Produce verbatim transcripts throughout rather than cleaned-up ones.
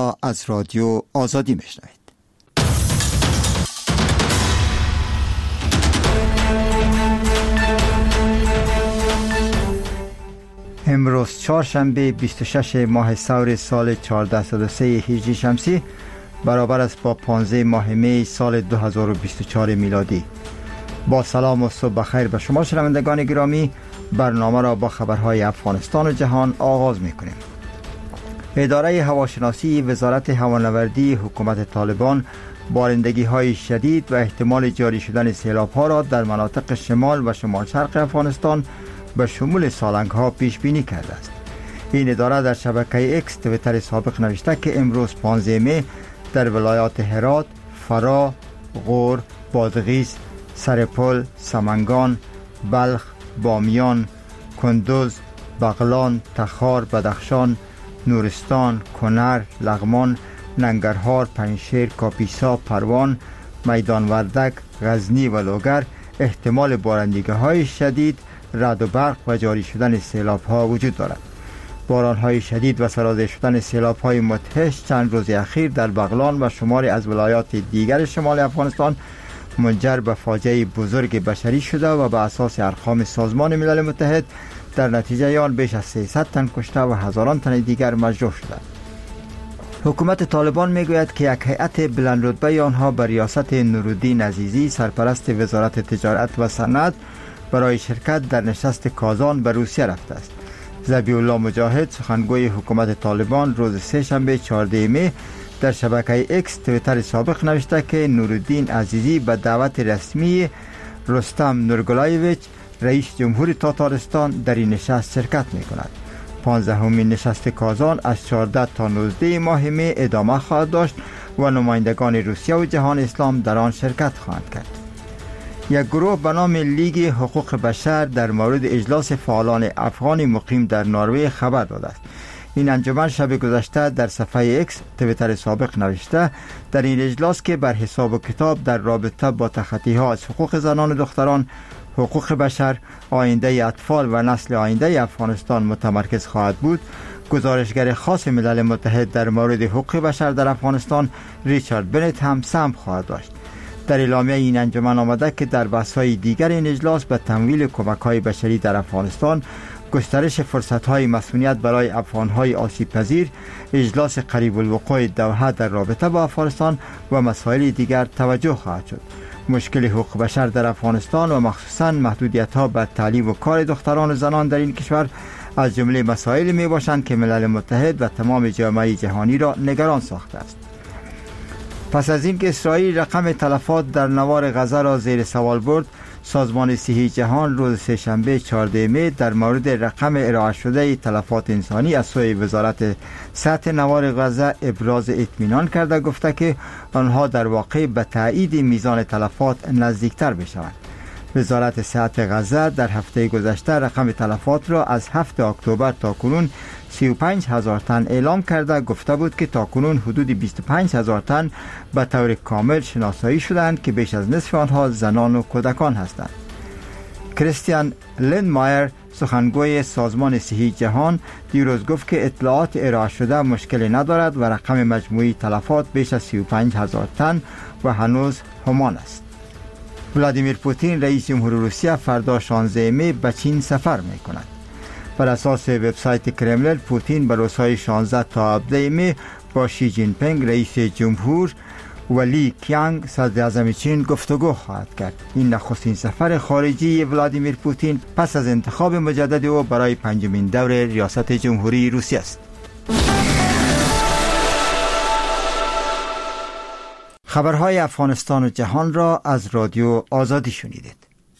را از رادیو آزادی میشنوید. امروز چهارشنبه بیست و ششم ماه ثور سال چهارصد و سه هجری شمسی برابر است با پانزده ماه می سال دو هزار و بیست و چهار میلادی. با سلام و صبح بخیر به شما شنوندگان گرامی، برنامه را با خبرهای افغانستان و جهان آغاز می‌کنیم. اداره هواشناسی وزارت هوانوردی حکومت طالبان بارندگی‌های شدید و احتمال جاری شدن سیلاب‌ها را در مناطق شمال و شمال شرق افغانستان به شمول سالنگ‌ها پیش بینی کرده است. این اداره در شبکه اکس تویتر سابق نوشته که امروز پانزده می در ولایات هرات، فرا، غور، بادغیس، سرپل، سمنگان، بلخ، بامیان، کندوز، بغلان، تخار، بدخشان، نورستان، کنر، لغمان، ننگرهار، پنجشیر، کاپیسا، پروان، میدان وردک، غزنی و لوگر احتمال بارندگی‌های شدید، رعد و برق و جاری شدن سیلاب‌ها وجود دارد. باران‌های شدید و سرازیر شدن سیلاب‌های مدهش چند روز اخیر در بغلان و شماری از ولایات دیگر شمال افغانستان منجر به فاجعه بزرگ بشری شده و به اساس ارقام سازمان ملل متحد در نتیجه آن بیش از سیصد تن کشته و هزاران تن دیگر مجروح شدند. حکومت طالبان میگوید که یک هیئت بلند رتبه آنها به ریاست نورالدین عزیزی سرپرست وزارت تجارت و صنعت برای شرکت در نشست کازان به روسیه رفته است. ذبیح الله مجاهد سخنگوی حکومت طالبان روز سه شنبه چهارده می در شبکه اکس تویتر سابق نوشته که نورالدین عزیزی به دعوت رسمی رستم نورگلایویچ رئیس جمهور تاتارستان در این نشست شرکت می کند. پانزدهمین نشست کازان از چهارده تا نوزده ماه می ادامه خواهد داشت و نمایندگان روسیه و جهان اسلام در آن شرکت خواهند کرد. یک گروه به نام لیگ حقوق بشر در مورد اجلاس فعالان افغان مقیم در نروژ خبر داده است. این انجمن شب گذشته در صفحه اکس تویتر سابق نوشته در این اجلاس که بر حساب و کتاب در رابطه با تخطی‌ها از حقوق زنان و دختران، حقوق بشر، آینده اطفال و نسل آینده افغانستان متمرکز خواهد بود، گزارشگر خاص ملل متحد در مورد حقوق بشر در افغانستان ریچارد بنت هم سهم خواهد داشت. در اعلامیه این انجمن آمده که در بحث‌های دیگر این اجلاس به تمویل کمک‌های بشری در افغانستان، گسترش فرصت‌های مسئولیت برای افغان‌های آسیب‌پذیر، اجلاس قریب الوقوع دوحه در رابطه با افغانستان و مسائل دیگر توجه خواهد شد. مشکل حقوق بشر در افغانستان و مخصوصاً محدودیت‌ها به تعلیم و کار دختران و زنان در این کشور از جمله مسائل میباشند که ملل متحد و تمام جامعه جهانی را نگران ساخته است. پس از اینکه اسرائیل رقم تلفات در نوار غزه را زیر سوال برد، سازمان صحی جهان روز سه شنبه چهارده می در مورد رقم ارائه شده تلفات انسانی از سوی وزارت صحت نوار غزه ابراز اطمینان کرده، گفته که آنها در واقع به تایید میزان تلفات نزدیکتر بشوند. وزارت صحت غزه در هفته گذشته رقم تلفات را از هفتم اکتبر تا کنون سی و پنج هزار تن اعلام کرده، گفته بود که تا کنون حدود بیست و پنج هزار تن به طور کامل شناسایی شدند که بیش از نصف آنها زنان و کودکان هستند. کریستیان لندمایر سخنگوی سازمان صحی جهان دیروز گفت که اطلاعات ارائه شده مشکلی ندارد و رقم مجموعی تلفات بیش از سی و پنج هزار تن و هنوز همان است. ولادیمیر پوتین رئیس جمهور روسیه فردا شانزده می به چین سفر می کند. بر اساس وبسایت کرملین، پوتین به روزهای شانزده تا هفده می با شی جین پینگ رئیس جمهور و لی کیانگ صدر اعظم چین گفتگو خواهد کرد. این نخستین سفر خارجی ولادیمیر پوتین پس از انتخاب مجدد او برای پنجمین دور ریاست جمهوری روسیه است. خبرهای افغانستان و جهان را از رادیو آزادی شنیدید.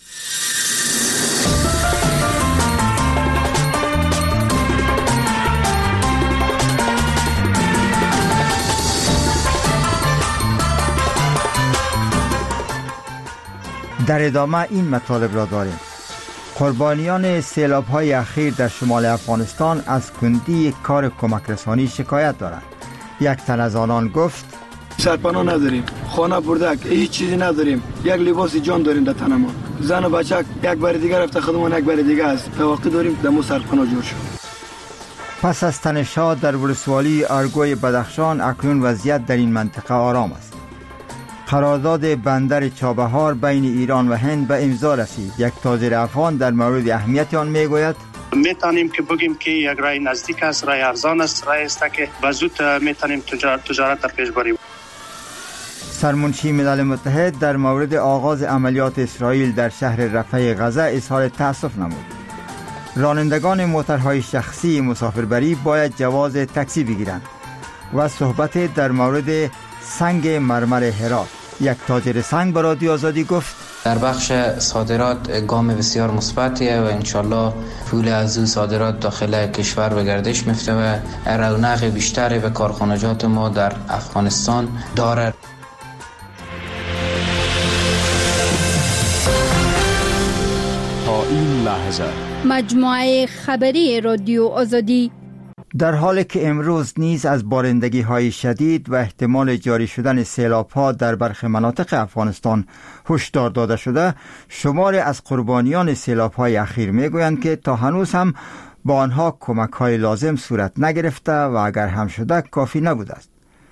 در ادامه این مطالب را داریم. قربانیان سیلاب‌های اخیر در شمال افغانستان از کندی کار کمک رسانی شکایت دارند. یک تن از آنان گفت سرپناه نداریم، خانه بردک، هیچ چیزی نداریم، یک لباس جان داریم در تنمون، زن و بچه یک بار دیگر رفته خودمون یک بار دیگه است، توقع داریم دمو سرپناه جور شد. پس از تنش‌ها در ولسوالی ارگوی بدخشان اکنون وضعیت در این منطقه آرام است. قرارداد بندر چابهار بین ایران و هند به امضا رسید. یک تاجر افغان در مورد اهمیت آن میگوید: میتونیم که بگیم که یک راه نزدیک است، راه ارزان است، راه است که به زود میتونیم تجارت در پیش بریم. سرمنشی ملل متحد در مورد آغاز عملیات اسرائیل در شهر رفح غزه اظهار تأسف نمود. رانندگان موترهای شخصی مسافربری باید جواز تاکسی بگیرند. و صحبت در مورد سنگ مرمر هرات. یک تاجر سنگ به رادیو آزادی گفت: در بخش صادرات گام بسیار مثبتیه و انشالله پول از این صادرات داخل کشور به گردش میفته و رونق بیشتری به کارخانجات ما در افغانستان داره. تا این لحظه مجموعه خبری رادیو آزادی. در حالی که امروز نیز از بارندگی های شدید و احتمال جاری شدن سیلاب ها در برخی مناطق افغانستان هشدار داده شده، شماری از قربانیان سیلاب های اخیر می گویند که تا هنوز هم با آنها کمک های لازم صورت نگرفته و اگر هم شده کافی نبوده است.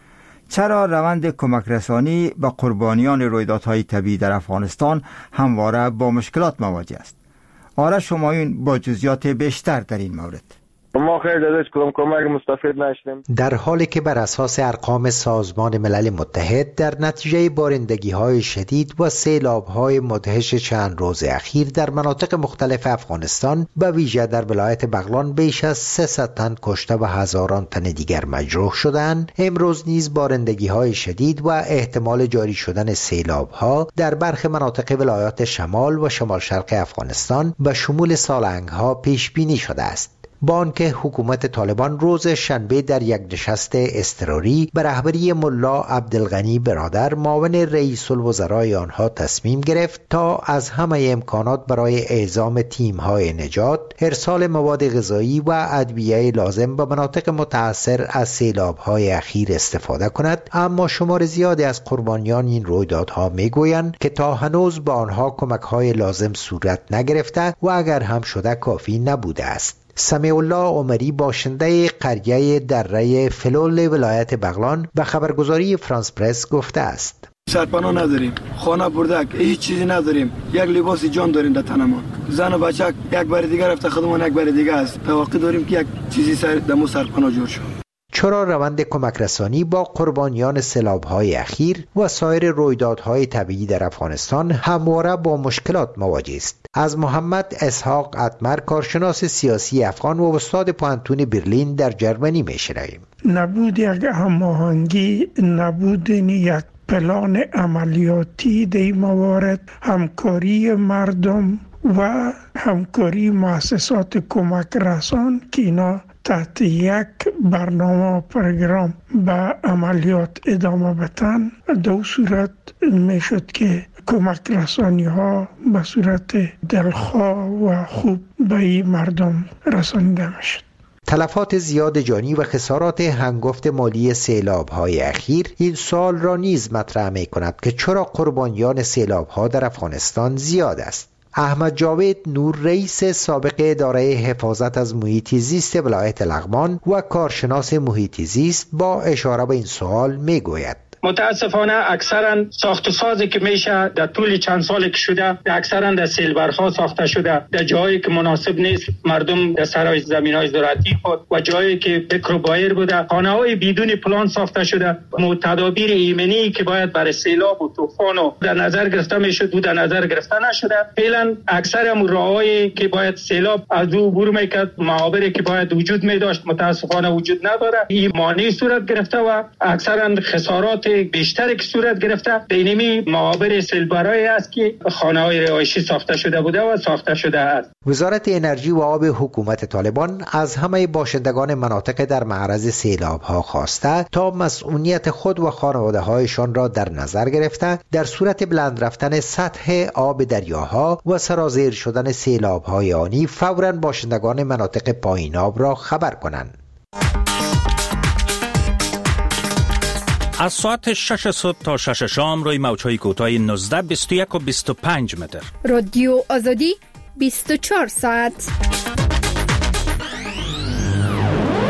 چرا روند کمک رسانی به قربانیان رویدادهای طبیعی در افغانستان همواره با مشکلات مواجه است؟ آرش همایون با جزئیات بیشتر در این مورد. ما خیلی دادش کدام کمک مستفید نشدیم. در حالی که بر اساس ارقام سازمان ملل متحد در نتیجه بارندگی‌های شدید و سیلاب‌های مدهش چند روز اخیر در مناطق مختلف افغانستان به ویژه در ولایت بغلان بیش از سیصد تن کشته و هزاران تن دیگر مجروح شدند، امروز نیز بارندگی‌های شدید و احتمال جاری شدن سیلاب‌ها در برخی مناطق ولایات شمال و شمال شرق افغانستان به شمول سالنگ‌ها پیش بینی شده است. با آنکه حکومت طالبان روز شنبه در یک نشست اضطراری به رهبری ملا عبدالغنی برادر معاون رئیس الوزرای آنها تصمیم گرفت تا از همه امکانات برای اعزام تیم‌های نجات، ارسال مواد غذایی و ادویه لازم به مناطق متاثر از سیلاب‌های اخیر استفاده کند، اما شمار زیادی از قربانیان این رویدادها میگویند که تا هنوز به آنها کمک‌های لازم صورت نگرفته و اگر هم شده کافی نبوده است. سمیع الله عمری باشنده قریه دره فلول ولایت بغلان به خبرگزاری فرانس پرس گفته است: سرپناه نداریم، خانه بردک، هیچ چیزی نداریم، یک لباس جان داریم در تنمان. زن و بچه یک بار دیگه رفته خودمون یک بار دیگه است. توقع داریم که یک چیزی سر دمو سرپناه جور شد. چرا روند کمک رسانی با قربانیان سیلاب‌های اخیر و سایر رویدادهای طبیعی در افغانستان همواره با مشکلات مواجه است؟ از محمد اسحاق اتمر، کارشناس سیاسی افغان و استاد پوهنتون برلین در جرمنی میشنویم. نبود یک هماهنگی، نبود یک پلان عملیاتی در این موارد، همکاری مردم و همکاری مؤسسات کمک رسان که اینا تحت یک برنامه و پروگرام به عملیات ادامه بدن، دو صورت میشد که کمک رسانی ها به صورت دلخواه و خوب به این مردم رسانیده میشد. تلفات زیاد جانی و خسارات هنگفت مالی سیلاب‌های اخیر این سوال را نیز مطرح می‌کند که چرا قربانیان سیلاب‌ها در افغانستان زیاد است. احمد جاوید نور، رئیس سابق اداره حفاظت از محیط زیست ولایت لغمان و کارشناس محیط زیست، با اشاره به این سوال میگوید: متاسفانه اکثرا ساخت و سازی که میشه در طول چند سالی که شده اکثرا در سیلبرها ساخته شده، در جایی که مناسب نیست مردم در سرای زمینای زراعتی خود و جایی که بکر و بایر بوده، خانه‌های بدون پلان ساخته شده. تدابیر ایمنی که باید برای سیلاب و طوفان و در نظر گرفته میشد بود در نظر گرفته نشده. فعلا اکثر راههایی که باید سیلاب از او عبور میکرد، معابری که باید وجود میداشت متاسفانه وجود نداره. این مانع صورت گرفته و اکثرا خسارات بیشتری که صورت گرفته بینمی معابر سیلبرایی است که خانه‌های رهایشی ساخته شده بوده و ساخته شده است. وزارت انرژی و آب حکومت طالبان از همه باشندگان مناطق در معرض سیلاب‌ها خواسته تا مسئولیت خود و خانواده‌هایشان را در نظر گرفته در صورت بلند رفتن سطح آب دریاها و سرازیر شدن سیلاب‌های آنی فوراً باشندگان مناطق پایین آب را خبر کنند. از ساعت شش صبح تا شش شام روی موج‌های کوتاه نوزده، بیست و یک و بیست و پنج متر. رادیو آزادی بیست و چهار ساعت.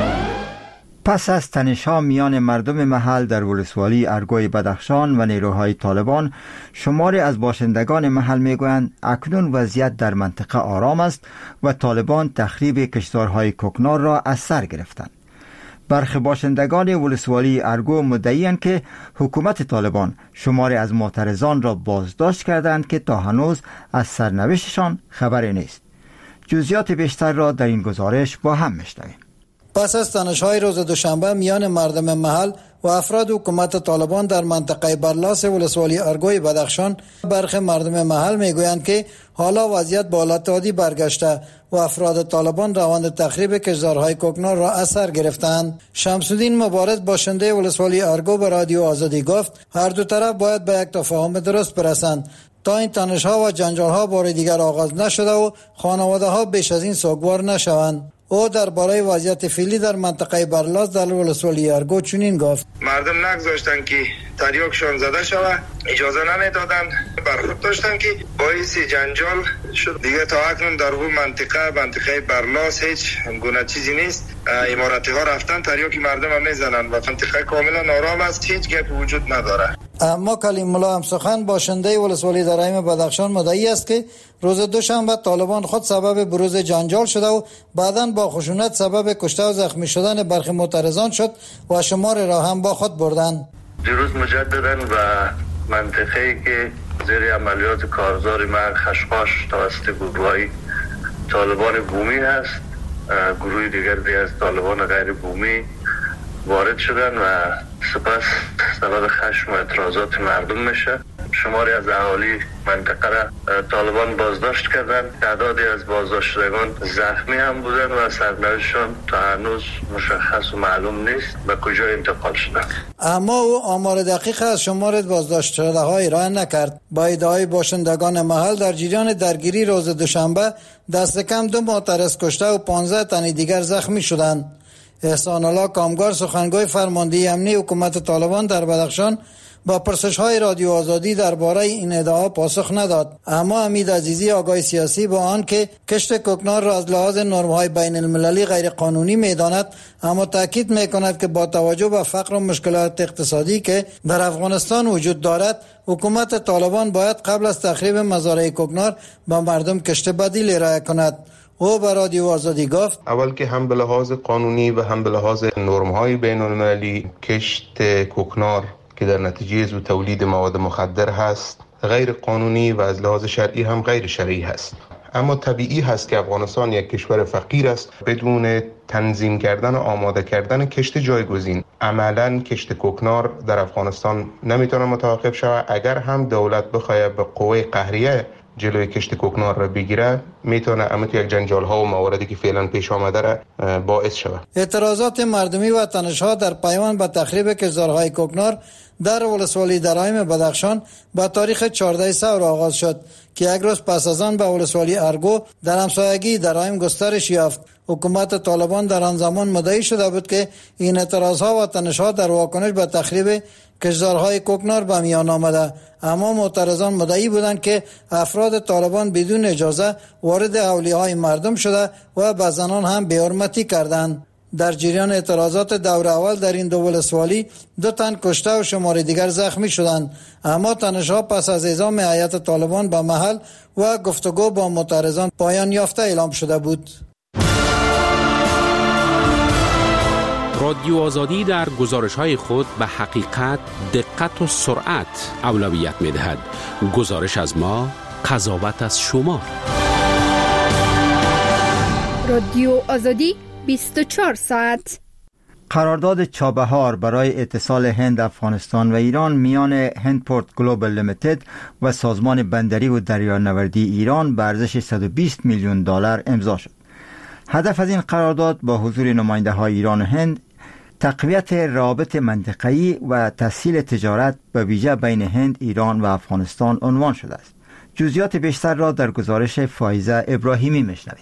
پس از تنش‌ها میان مردم محل در ولسوالی ارگوی بدخشان و نیروهای طالبان، شماری از باشندگان محل میگویند اکنون وضعیت در منطقه آرام است و طالبان تخریب کشتزارهای کوکنار را از سر گرفتند. برخی باشندگان ولسوالی ارگو مدعی‌اند که حکومت طالبان شماری از معترضان را بازداشت کردند که تا هنوز از سرنوشتشان خبری نیست. جزئیات بیشتر را در این گزارش با هم میشنویم. پس از تنش‌های روز دوشنبه میان مردم محل و افراد حکومت طالبان در منطقه برلاس ولسوالی ارگوی بدخشان، برخی مردم محل میگویند که حالا وضعیت به حالت عادی برگشته و افراد طالبان روند تخریب کشتزارهای کوکنار را از سر گرفتند. شمس‌الدین مبارز باشنده ولسوالی ارگو به رادیو آزادی گفت هر دو طرف باید به یک تفاهم درست برسند تا این تنش‌ها و جنجال‌ها بار دیگر آغاز نشده و خانواده‌ها بیش از این سوگوار نشوند. او درباره وضعیت فعلی در منطقه برلاس در ولسوالی ارگو چنین گفت: مردم نگذاشتن که تریاکشان زده شود، اجازه نمیدادن، برخورد داشتن که باعث جنجال شد. دیگه تا اکنون در اون منطقه منطقه برلاس هیچ گونه چیزی نیست. اماراتی ها رفتن تریاک مردم هم میزنن و منطقه کاملا آرام است، هیچ گپ وجود نداره. اما کلیم الله همسخن باشنده ولسوالی درایم بدخشان مدعی است که روز دوشنبه طالبان خود سبب بروز جنجال شده و بعداً با خشونت سبب کشته و زخمی شدن برخی معترضان شد و شمار را هم با خود بردند. دیروز مجدداً و منطقه‌ای که زیر عملیات کارزار مرگ خشخاش توسط گروه‌های طالبان بومی هست، گروه دیگر از طالبان غیر بومی وارد شدن و سپس سبب خشم و اعتراضات مردم میشه. شماری از اهالی منطقه را طالبان بازداشت کردند. تعدادی از بازداشت شدگان زخمی هم بودند و سرنوشتشان تا هنوز مشخص و معلوم نیست به کجا انتقال شدند. اما او آمار دقیق از شمار بازداشت شده ها ارائه نکرد. با ادعای باشندگان محل در جریان درگیری روز دوشنبه دست کم دو معترض کشته و پانزده تن دیگر زخمی شدند. احسان الله کامگار سخنگوی فرمانده امنی حکومت طالبان در بدخشان با پرسش‌های رادیو آزادی درباره این ادعا پاسخ نداد. اما حمید عزیزی آگاه سیاسی با آن که کشت کوکنار را از لحاظ نرم‌های بین المللی غیر قانونی می‌داند، اما تاکید می‌کند که با توجه به فقر و مشکلات اقتصادی که در افغانستان وجود دارد، حکومت طالبان باید قبل از تخریب مزارع کوکنار به مردم کشت بدیل ارائه کند. او به رادیو آزادی گفت: اول که هم به لحاظ قانونی و هم به لحاظ نرم‌های بین المللی کشت کوکنار که در نتیجه زو تولید مواد مخدر هست غیر قانونی و از لحاظ شرعی هم غیر شرعی هست. اما طبیعی هست که افغانستان یک کشور فقیر است. بدون تنظیم کردن و آماده کردن کشت جایگزین عملاً کشت کوکنار در افغانستان نمیتونه متوقف شود. اگر هم دولت بخواد به قوه قهریه جلوی کشت کوکنار را بگیره، میتونه اما یک جنجال ها و مواردی که فعلا پیش آمده را باعث شود. اعتراضات مردمی و تنش‌ها در پیوند به تخریب کشتزارهای کوکنار در ولسوالی درایم بدخشان با تاریخ چهاردهم سور آغاز شد که یک روز پس از آن به ولسوالی ارگو در همسایگی درایم گسترش یافت. حکومت طالبان در آن زمان مدعی شده بود که این اعتراضها و تنش‌ها در واکنش به تخریب کشتزارهای کوکنار به میان آمده، اما معترضان مدعی بودند که افراد طالبان بدون اجازه وارد حولیه‌های مردم شده و به زنان هم بی‌حرمتی کردند. در جریان اعتراضات دور اول در این دو ولسوالی دو تن کشته و شمار دیگر زخمی شدند، اما تنش‌ها پس از اعزام هیئت طالبان به محل و گفتگو با معترضان پایان یافته اعلام شده بود. رادیو آزادی در گزارش‌های خود به حقیقت، دقت و سرعت اولویت می‌دهد. گزارش از ما، قضاوت از شما. رادیو آزادی بیست و چهار ساعت. قرارداد چابهار برای اتصال هند، افغانستان و ایران میان هندپورت گلوبال لیمیتد و سازمان بندری و دریانوردی ایران به ارزش صد و بیست میلیون دلار امضا شد. هدف از این قرارداد با حضور نماینده های ایران و هند تقویت روابط منطقه‌ای و تسهیل تجارت به ویژه بین هند، ایران و افغانستان عنوان شده است. جزئیات بیشتر را در گزارش فایزه ابراهیمی میشنوید.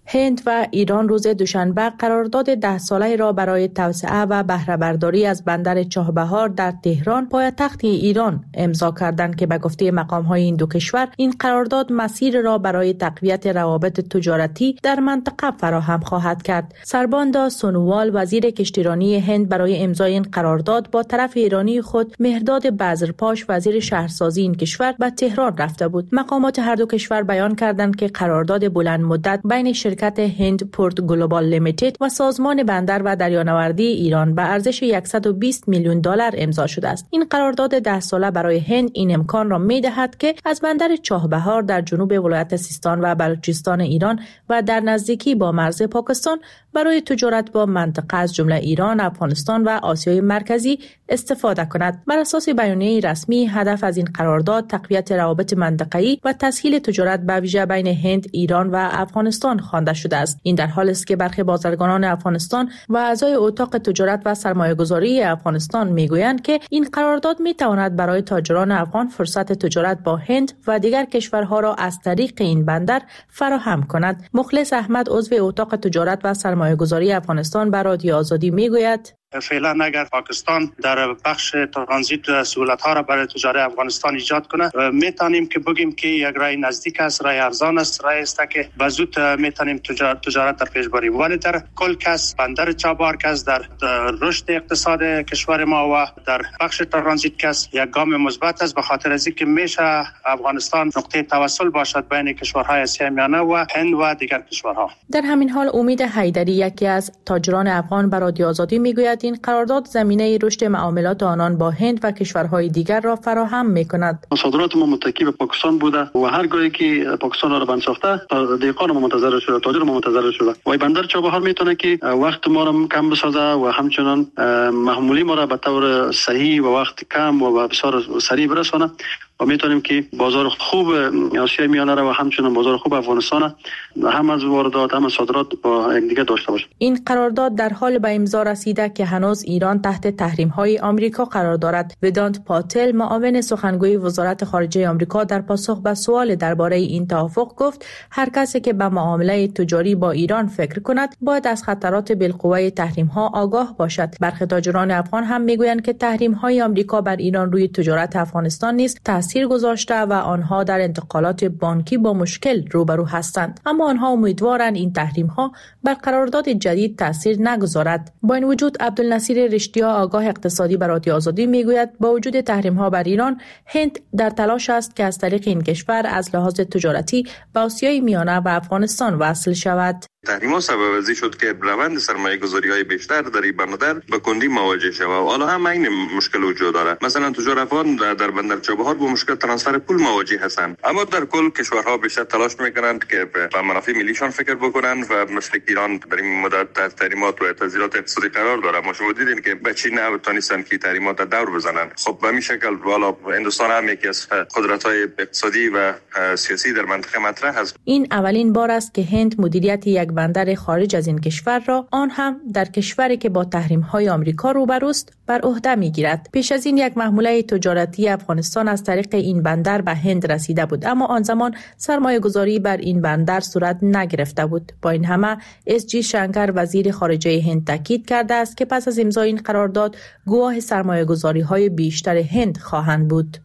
هند و ایران روز دوشنبه قرارداد ده ساله را برای توسعه و بهره برداری از بندر چابهار در تهران پایتخت ایران امضا کردند که به گفته مقام‌های این دو کشور این قرارداد مسیر را برای تقویت روابط تجارتی در منطقه فراهم خواهد کرد. سرباندا سونووال وزیر کشتیرانی هند برای امضای این قرارداد با طرف ایرانی خود مهرداد بزرپاش وزیر شهرسازی این کشور به تهران رفته بود. مقامات هر دو کشور بیان کردند که قرارداد بلند مدت بین شرکت هند پورت گلوبال لیمیتد و سازمان بندر و دریانوردی ایران به ارزش صد و بیست میلیون دلار امضا شده است. این قرارداد ده ساله برای هند این امکان را می‌دهد که از بندر چابهار در جنوب ولایت سیستان و بلوچستان ایران و در نزدیکی با مرز پاکستان برای تجارت با منطقه از جمله ایران، افغانستان و آسیای مرکزی استفاده کند. بر اساس بیانیه رسمی هدف از این قرارداد تقویت روابط منطقه‌ای و تسهیل تجارت به ویژه بین هند، ایران و افغانستان خوانده شده است. این در حالی است که برخی بازرگانان افغانستان و اعضای اتاق تجارت و سرمایه‌گذاری افغانستان میگویند که این قرارداد میتواند برای تاجران افغان فرصت تجارت با هند و دیگر کشورها را از طریق این بندر فراهم کند. مخلص احمد عضو اتاق تجارت و سرمایه‌گذاری افغانستان به رادیو آزادی میگوید فعلا اگر پاکستان در بخش ترانزیت سهولت ها را برای تجارت افغانستان ایجاد کنه میتونیم که بگیم که یک رای نزدیک است، رای ارزان است، رای است که به زود میتونیم تجارت را پیش بریم. ولی در کل کس بندر چابهار کس در رشد اقتصاد کشور ما و در بخش ترانزیت کس یک گام مثبت است، به خاطر از اینکه میشه افغانستان نقطه توصل باشد بین کشورهای آسیای میانه و هند و دیگر کشورها. در همین حال امید حیدری یکی از تاجران افغان به رادیو آزادی میگوید این قرارداد زمینه رشد معاملات آنان با هند و کشورهای دیگر را فراهم می‌کند. صادرات ما متکی به پاکستان بوده و هر گاهی که پاکستان را بند ساخته دیقان ما منتظر شده، تاجر ما منتظر شده و بندر چابهار میتونه که وقت ما را کم بسازه و همچنان محمولی ما را به طور صحیح و وقت کم و بسیار سریع برسانه و میتونیم که بازار خوب آسیای میانه را و همچنان بازار خوب افغانستان هم از واردات هم از صادرات با یکدیگر داشته باشه. این قرارداد در حال به امضا رسیده که هنوز ایران تحت تحریم‌های آمریکا قرار دارد. ودانت پاتل معاون سخنگوی وزارت خارجه آمریکا در پاسخ به سوال درباره این توافق گفت هر کسی که به معامله تجاری با ایران فکر کند باید از خطرات بالقوه تحریم‌ها آگاه باشد. برخی تاجران افغان هم میگویند که تحریم‌های آمریکا بر ایران روی تجارت افغانستان نیز تاثیر گذاشته و آنها در انتقالات بانکی با مشکل روبرو هستند، اما آنها امیدوارند این تحریم‌ها بر قرارداد جدید تاثیر نگذارد. با این وجود عبدالنصیر رشتیا آگاه اقتصادی بر رادیو آزادی میگوید با وجود تحریم‌ها بر ایران، هند در تلاش است که از طریق این کشور از لحاظ تجارتی به آسیای میانه و افغانستان وصل شود. تحریم‌ها سبب ازی شد که روند سرمایه‌گذاری‌های بیشتر در این بندر به کندی مواجه شود و حالا هم این مشکل وجود دارد. مثلا تجار افغان در بندر چابهار با مشکل ترانسفر پول مواجه هستند، اما در کل کشورها بیشتر تلاش می‌کنند که به منافع ملیشان فکر بکنند و مثل ایران در این مدت تحت تحریمات و تعزیرات اقتصادی قرار دارد. ما شما دیدین که به چین نتونستن که تحریمات دور بزنند. خب به این شکل والا هندوستان هم یکی از قدرت‌های اقتصادی و سیاسی در منطقه مطرح است. این اولین بار است که هند مدیریت یک بندر خارج از این کشور را، آن هم در کشوری که با تحریم‌های آمریکا روبروست، بر عهده می‌گیرد. پیش از این یک محموله تجارتی افغانستان از طریق این بندر به هند رسیده بود، اما آن زمان سرمایه‌گذاری بر این بندر صورت نگرفته بود. با این همه اس جی شنکر وزیر خارجه هند تاکید کرده است که پس از امضای این قرارداد گواه سرمایه‌گذاری‌های بیشتر هند خواهند بود.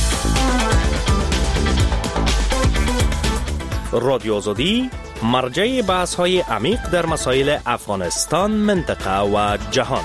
رادیو آزادی مرجع بحث های عمیق در مسائل افغانستان، منطقه و جهان.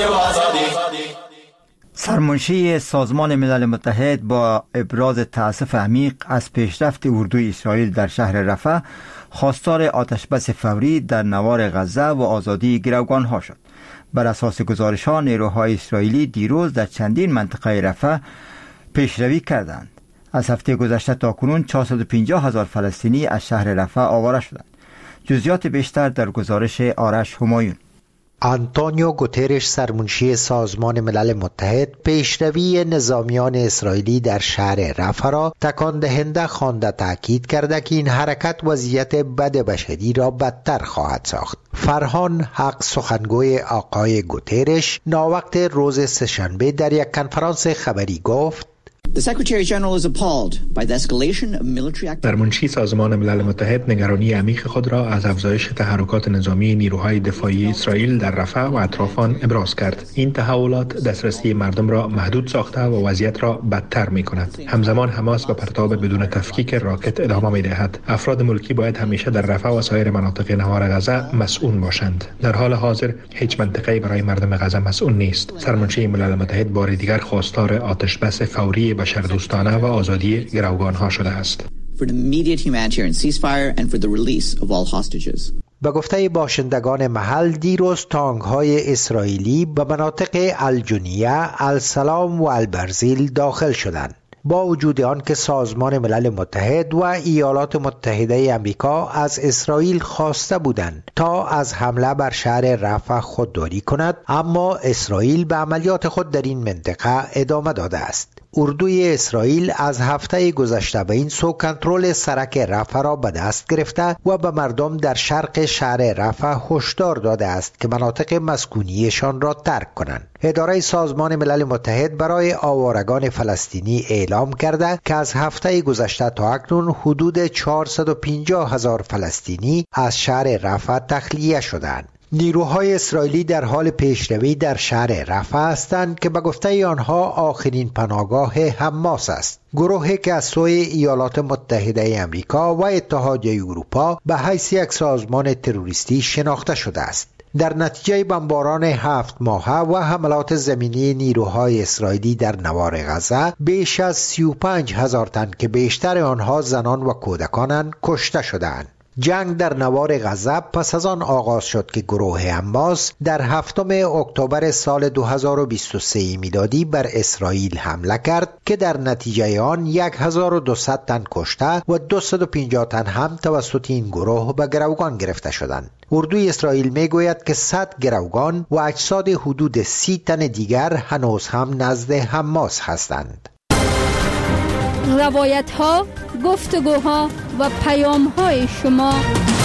سرمنشی سازمان ملل متحد با ابراز تأسف عمیق از پیشرفت اردوی اسرائیل در شهر رفح خواستار آتشبس فوری در نوار غزه و آزادی گروگانها شد. بر اساس گزارش‌ها نیروهای اسرائیلی دیروز در چندین منطقه رفح پیشروی کردند. از هفته گذشته تا کنون چهارصد و پنجاه هزار فلسطینی از شهر رفح آواره شدند. جزئیات بیشتر در گزارش آرش همایون. آنتونیو گوترش سرمنشی سازمان ملل متحد پیشروی نظامیان اسرائیلی در شهر رفح را تکان دهنده خوانده تاکید کرده که این حرکت وضعیت بد بشری را بدتر خواهد ساخت. فرهان حق سخنگوی آقای گوترش ناوقت روز سه‌شنبه در یک کنفرانس خبری گفت در منشی سازمان ملل متحد نگرانی عمیق خود را از افزایش تحرکات نظامی نیروهای دفاعی اسرائیل در رفح و اطرافان ابراز کرد. این تحولات دسترسی مردم را محدود ساخته و وضعیت را بدتر می کند. همزمان حماس به پرتاب بدون تفکیک راکت ادامه می دهد. افراد ملکی باید همیشه در رفح و سایر مناطق نوار غزه مسئول باشند. در حال حاضر هیچ منطقه‌ای برای مردم غزه مسئول نیست. سرمنشی ملل متحد بار دیگر خواستار آتشبس فوری بشردوستانه و آزادی گروگانها شده است. به گفته باشندگان محل، دیروز تانک‌های اسرائیلی به مناطق الجنیه، السلام و البرزیل داخل شدند. با وجود آن که سازمان ملل متحد و ایالات متحده آمریکا از اسرائیل خواسته بودند تا از حمله بر شهر رفح خودداری کند، اما اسرائیل به عملیات خود در این منطقه ادامه داده است. اردوی اسرائیل از هفته گذشته به این سو کنترل سرک رفح را به دست گرفته و به مردم در شرق شهر رفح هشدار داده است که مناطق مسکونیشان را ترک کنند. اداره سازمان ملل متحد برای آوارگان فلسطینی اعلام کرده که از هفته گذشته تا اکنون حدود چهارصد و پنجاه هزار فلسطینی از شهر رفح تخلیه شدند. نیروهای اسرائیلی در حال پیشروی در شهر رفح هستند که به گفته آنها آخرین پناهگاه حماس است. گروهی که از سوی ایالات متحده آمریکا و اتحادیه اروپا به حیث یک سازمان تروریستی شناخته شده است. در نتیجه بمباران هفت ماهه و حملات زمینی نیروهای اسرائیلی در نوار غزه، بیش از سی و پنج هزار تن که بیشتر آنها زنان و کودکانند کشته شدند. جنگ در نوار غزه پس از آن آغاز شد که گروه حماس در هفتم اکتبر سال دو هزار و بیست و سه میلادی بر اسرائیل حمله کرد که در نتیجه آن هزار و دویست تن کشته و دویست و پنجاه تن هم توسط این گروه به گروگان گرفته شدند. اردوی اسرائیل میگوید که صد گروگان و اجساد حدود سی تن دیگر هنوز هم نزد حماس هستند. روایت ها، گفتگوها و پیام های شما.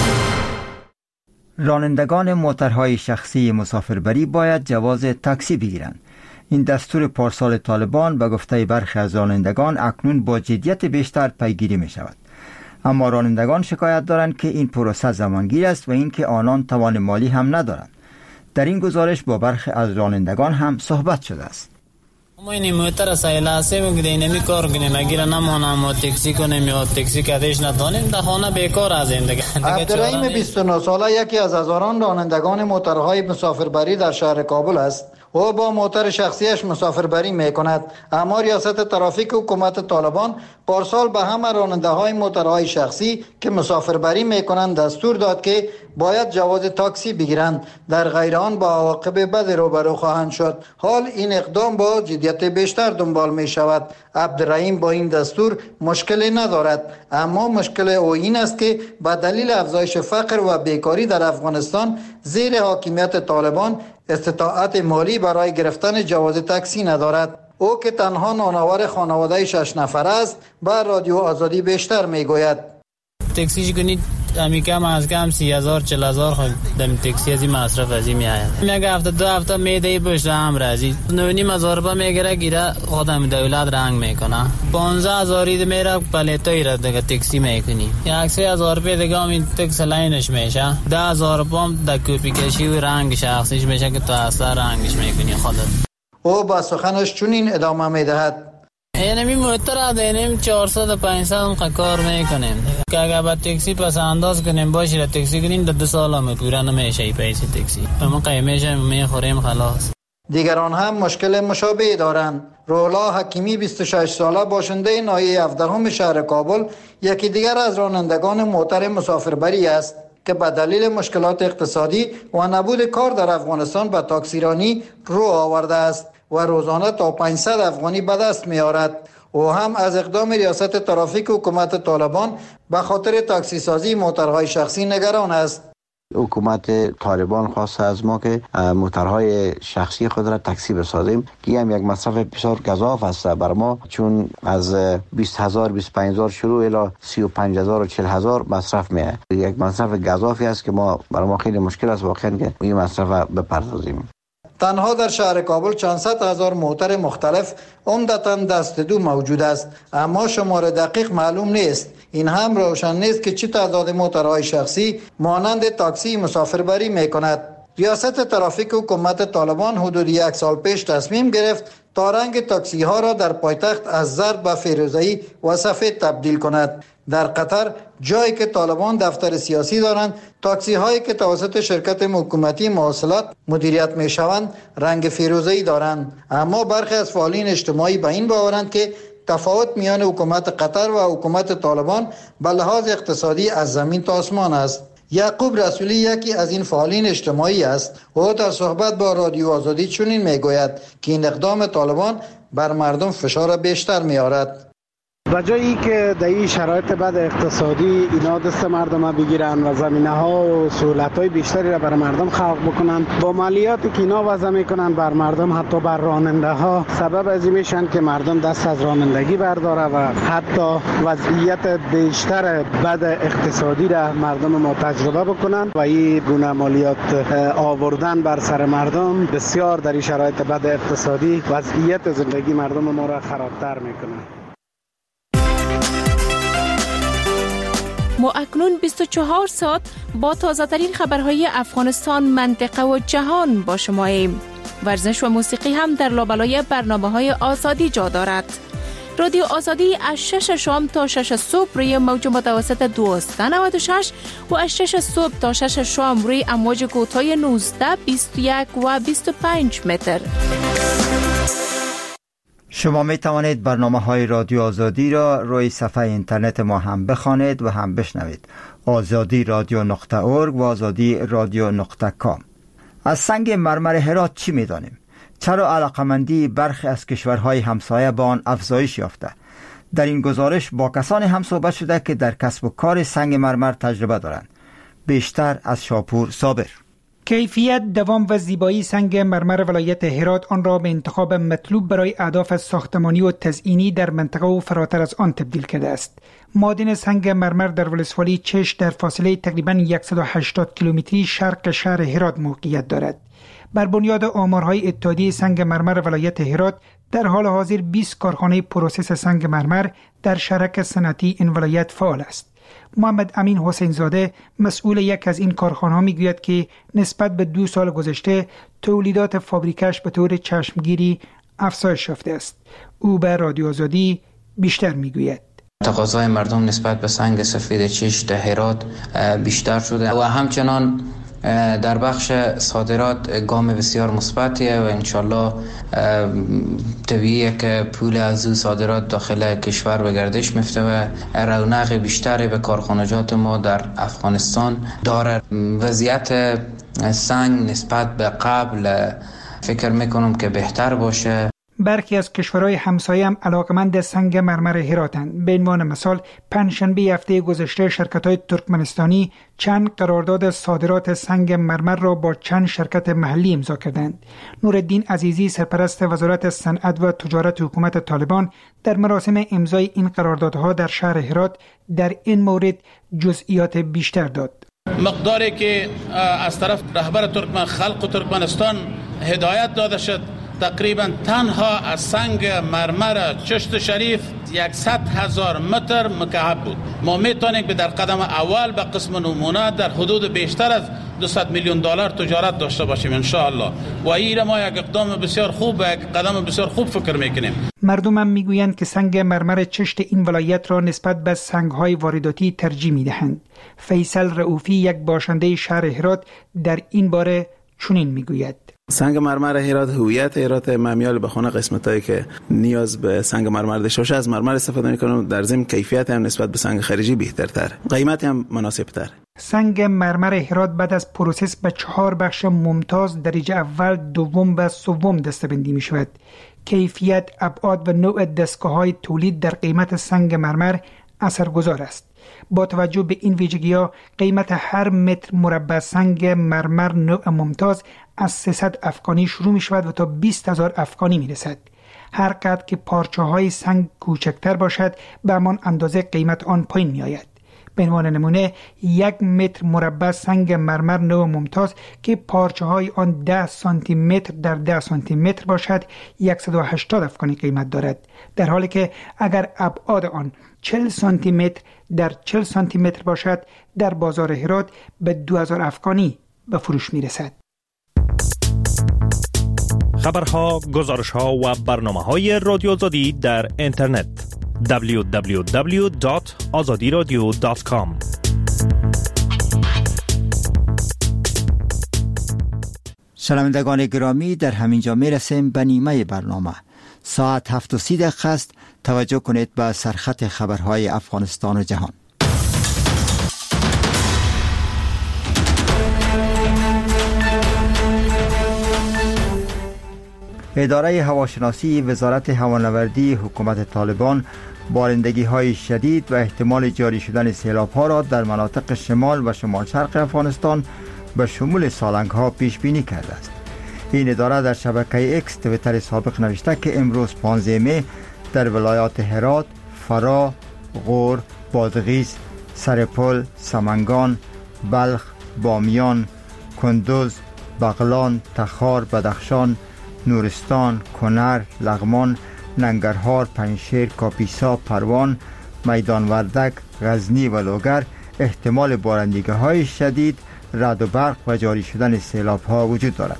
رانندگان موترهای شخصی مسافربری باید جواز تاکسی بگیرند. این دستور پارسال طالبان به گفته برخی از رانندگان اکنون با جدیت بیشتر پیگیری می شود. اما رانندگان شکایت دارند که این پروسه زمانگیر است و اینکه آنان توان مالی هم ندارند. در این گزارش با برخی از رانندگان هم صحبت شده است. ما این موتر سایلاسه میگه نمی کار کنیم، اگر نمونم و تاکسی کنیم یا تاکسی کدیش ندانیم در خانه بیکار از این دیگه. عبدالرحیم بیست و نه ساله یکی از هزاران رانندگان موترهای مسافربری در شهر کابل است. او با موتر شخصیش مسافربری میکند، اما ریاست ترافیک حکومت طالبان پارسال به همه راننده های موترهای شخصی که مسافربری میکنند دستور داد که باید جواز تاکسی بگیرند، در غیر آن با عواقب بد روبرو خواهند شد. حال این اقدام با جدیت بیشتر دنبال می شود. عبدالرحیم با این دستور مشکلی ندارد، اما مشکل او این است که به دلیل افزایش فقر و بیکاری در افغانستان زیر حاکمیت طالبان استطاعت مالی برای گرفتن جواز تاکسی ندارد. او که تنها نانآور خانواده شش نفر است بر رادیو آزادی بیشتر میگوید. تاکسی کنید امی کم از کم سی هزار چل هزار خود دم تاکسی ازی مصرف ازی می آید. میگه هفته دو هفته میده پشت هم رازی نو نیم هزار روپیه میگیره گیره خودم دولت رنگ میکنه. پانزده هزاری میره پلیتای را دیگه تاکسی میکنی. یک سه هزار روپیه دیگه این تاکسی لاینش میشه. ده هزار روپیه در کپی کشی و رنگ شخصیش میشه که تو اصلا رنگش میکنی خودت. او با سخنش چنین ادامه میدهد. یعنی می موتر دینیم چهارصد و پانصد هم کار میکنیم که اگر با تاکسی پس انداز کنیم باشی را تاکسی کنیم در دو سال هم پورا نمیشه ای پیسی تاکسی اما قیمهش میخوریم خلاص. دیگران هم مشکل مشابه دارند. رولا حکیمی بیست و شش ساله باشنده ناحیه هفدهم شهر کابل یکی دیگر از رانندگان موتر مسافربری است که به دلیل مشکلات اقتصادی و نبود کار در افغانستان به تاکسیرانی رو آورده است و روزانه تا پانصد افغانی به دست می آورد. او هم از اقدام ریاست ترافیک حکومت طالبان به خاطر تاکسی سازی موترهای شخصی نگران است. حکومت طالبان خواسته از ما که موترهای شخصی خود را تاکسی بسازیم که هم یک مصرف بسیار گزاف است بر ما، چون از بیست هزار بیست و پنج هزار شروع الی سی و پنج هزار و چهل هزار مصرف میه. یک مصرف گزافی است که ما بر ما خیلی مشکل است واقعا که این مصرف بپردازیم. تنها در شهر کابل چندصد هزار موتر مختلف عمدتاً دست دو موجود است، اما شمار دقیق معلوم نیست. این هم روشن نیست که چه تعداد موترهای شخصی مانند تاکسی مسافربری میکند. ریاست ترافیک حکومت طالبان حدود یک سال پیش تصمیم گرفت تا رنگ تاکسی ها را در پایتخت از زرد به فیروزه‌ای و سفید تبدیل کند. در قطر جایی که طالبان دفتر سیاسی دارند، تاکسی هایی که توسط شرکت حکومتی مواصلات مدیریت می شوند رنگ فیروزه‌ای دارند. اما برخی از فعالین اجتماعی به این باورند که تفاوت میان حکومت قطر و حکومت طالبان به لحاظ اقتصادی از زمین تا آسمان است. یعقوب رسولی یکی از این فعالین اجتماعی است. او در صحبت با رادیو آزادی چنین میگوید که این اقدام طالبان بر مردم فشار بیشتر میارد. و جایی که در این شرایط بد اقتصادی اینا دست مردم بگیرن و زمینه ها و سهولت های بیشتری را بر مردم خلق بکنن، با مالیاتی که اینا وضع میکنن بر مردم، حتی بر راننده ها، سبب از این میشن که مردم دست از رانندگی برداره و حتی وضعیت بیشتر بد اقتصادی را مردم ما تجربه بکنن و این گونه مالیات آوردن بر سر مردم بسیار در این شرایط بد اقتصادی وضعیت زندگی مردم ما را خرابتر میکنه. ما اکنون بیست و چهار ساعت با تازه ترین خبرهای افغانستان، منطقه و جهان با شما ایم. ورزش و موسیقی هم در لابلای برنامه های آزادی جا دارد. رادیو آزادی از شش شام تا شش صبح روی موج متوسط دویست و نود و شش و از شش صبح تا شش شام روی امواج کوتاه نوزده، بیست و یک و بیست و پنج متر. شما می توانید برنامه های رادیو آزادی را روی صفحه اینترنت ما هم بخوانید و هم بشنوید. آزادی رادیو نقطه اورگ و آزادی رادیو نقطه کام. از سنگ مرمر هرات چی می دانیم؟ چرا علاقمندی برخی از کشورهای همسایه با آن افزایش یافته؟ در این گزارش با کسانی هم صحبت شده که در کسب و کار سنگ مرمر تجربه دارند. بیشتر از شاپور صابر. کیفیت، دوام و زیبایی سنگ مرمر ولایت هرات آن را به انتخاب مطلوب برای اهداف ساختمانی و تزئینی در منطقه و فراتر از آن تبدیل کرده است. معادن سنگ مرمر در ولسوالی چش در فاصله تقریباً صد و هشتاد کیلومتری شرق شهر هرات موقعیت دارد. بر بنیاد آمارهای اتحادیه سنگ مرمر ولایت هرات، در حال حاضر بیست کارخانه پروسس سنگ مرمر در شرک صنعتی این ولایت فعال است. محمد امین حسین زاده مسئول یک از این کارخانه‌ها میگوید که نسبت به دو سال گذشته تولیدات فابریکش به طور چشمگیری افزایش یافته است. او به رادیو آزادی بیشتر میگوید. تقاضای مردم نسبت به سنگ سفید چش در هرات بیشتر شده و همچنان در بخش صادرات گام بسیار مثبتیه و انشالله طبیعیه که پول از او صادرات داخل کشور به گردش میفته و رونق بیشتری به کارخانجات ما در افغانستان داره. وضعیت سنگ نسبت به قبل فکر میکنم که بهتر باشه. برخی از کشورهای همسایه هم علاقمند سنگ مرمر هراتند. به عنوان مثال پنجشنبه هفته گذشته شرکت‌های ترکمنستانی چند قرارداد صادرات سنگ مرمر را با چند شرکت محلی امضا کردند. نورالدین عزیزی سرپرست وزارت صنعت و تجارت حکومت طالبان در مراسم امضای این قراردادها در شهر هرات در این مورد جزئیات بیشتر داد. مقداری که از طرف رهبر ترکمن خلق ترکمنستان هدایت داده شد، تقریبا تنها از سنگ مرمر چشت شریف صد هزار متر مکعب بود. ما میتونیم که در قدم اول به قسم نمونه در حدود بیشتر از دویست میلیون دلار تجارت داشته باشیم ان شاء الله. و این ما یک اقدام بسیار خوب و یک قدم بسیار خوب فکر میکنیم. مردم هم میگویند که سنگ مرمر چشت این ولایت را نسبت به سنگ‌های وارداتی ترجیح میدهند. فیصل رؤوفی یک باشنده شهر هرات در این باره چنین میگوید. سنگ مرمر هرات هویت هرات، ممیال به خونه قسمتایی که نیاز به سنگ مرمر داشته باشه از مرمر استفاده میکنم. در ضمن کیفیت هم نسبت به سنگ خارجی بهترتر، قیمت هم مناسبتر. سنگ مرمر هرات بعد از پروسس به چهار بخش ممتاز درجه اول، دوم و سوم دسته‌بندی می شود. کیفیت، ابعاد و نوع دستگاه‌های تولید در قیمت سنگ مرمر اثرگذار است. با توجه به این ویژگی‌ها قیمت هر متر مربع سنگ مرمر نوع ممتاز از سیصد افغانی شروع می شود و تا بیست هزار افغانی می رسد. هر قدر که پارچه های سنگ کوچکتر باشد به همان اندازه قیمت آن پایین می آید. به عنوان نمونه یک متر مربع سنگ مرمر نو ممتاز که پارچه های آن ده سانتی متر در ده سانتی متر باشد صد و هشتاد افغانی قیمت دارد، در حالی که اگر ابعاد آن چهل سانتی متر در چهل سانتی متر باشد در بازار هرات به دو هزار افغانی به فروش می رسد. خبرها، گزارشها و برنامه‌های رادیو آزادی در اینترنت دبلیو دبلیو دبلیو دات آزادی رادیو دات کام. شنوندگان گرامی، در همینجا می رسیم به نیمه برنامه. ساعت هفت و سی دقیقه است. توجه کنید به سرخط خبرهای افغانستان و جهان. اداره هواشناسی وزارت هوانوردی حکومت طالبان بارندگی های شدید و احتمال جاری شدن سیلاب ها را در مناطق شمال و شمال شرق افغانستان به شمول سالنگ ها پیش بینی کرده است. این اداره در شبکه اکس تویتر سابق نوشته که امروز پانزده می در ولایات هرات، فرا، غور، بادغیس، سرپل، سمنگان، بلخ، بامیان، کندوز، بغلان، تخار، بدخشان، نورستان، کنر، لغمان، ننگرهار، پنجشیر، کاپیسا، پروان، میدان وردک، غزنی و لوگر احتمال بارندگی های شدید، رعد و برق و جاری شدن سیلاب ها وجود دارد.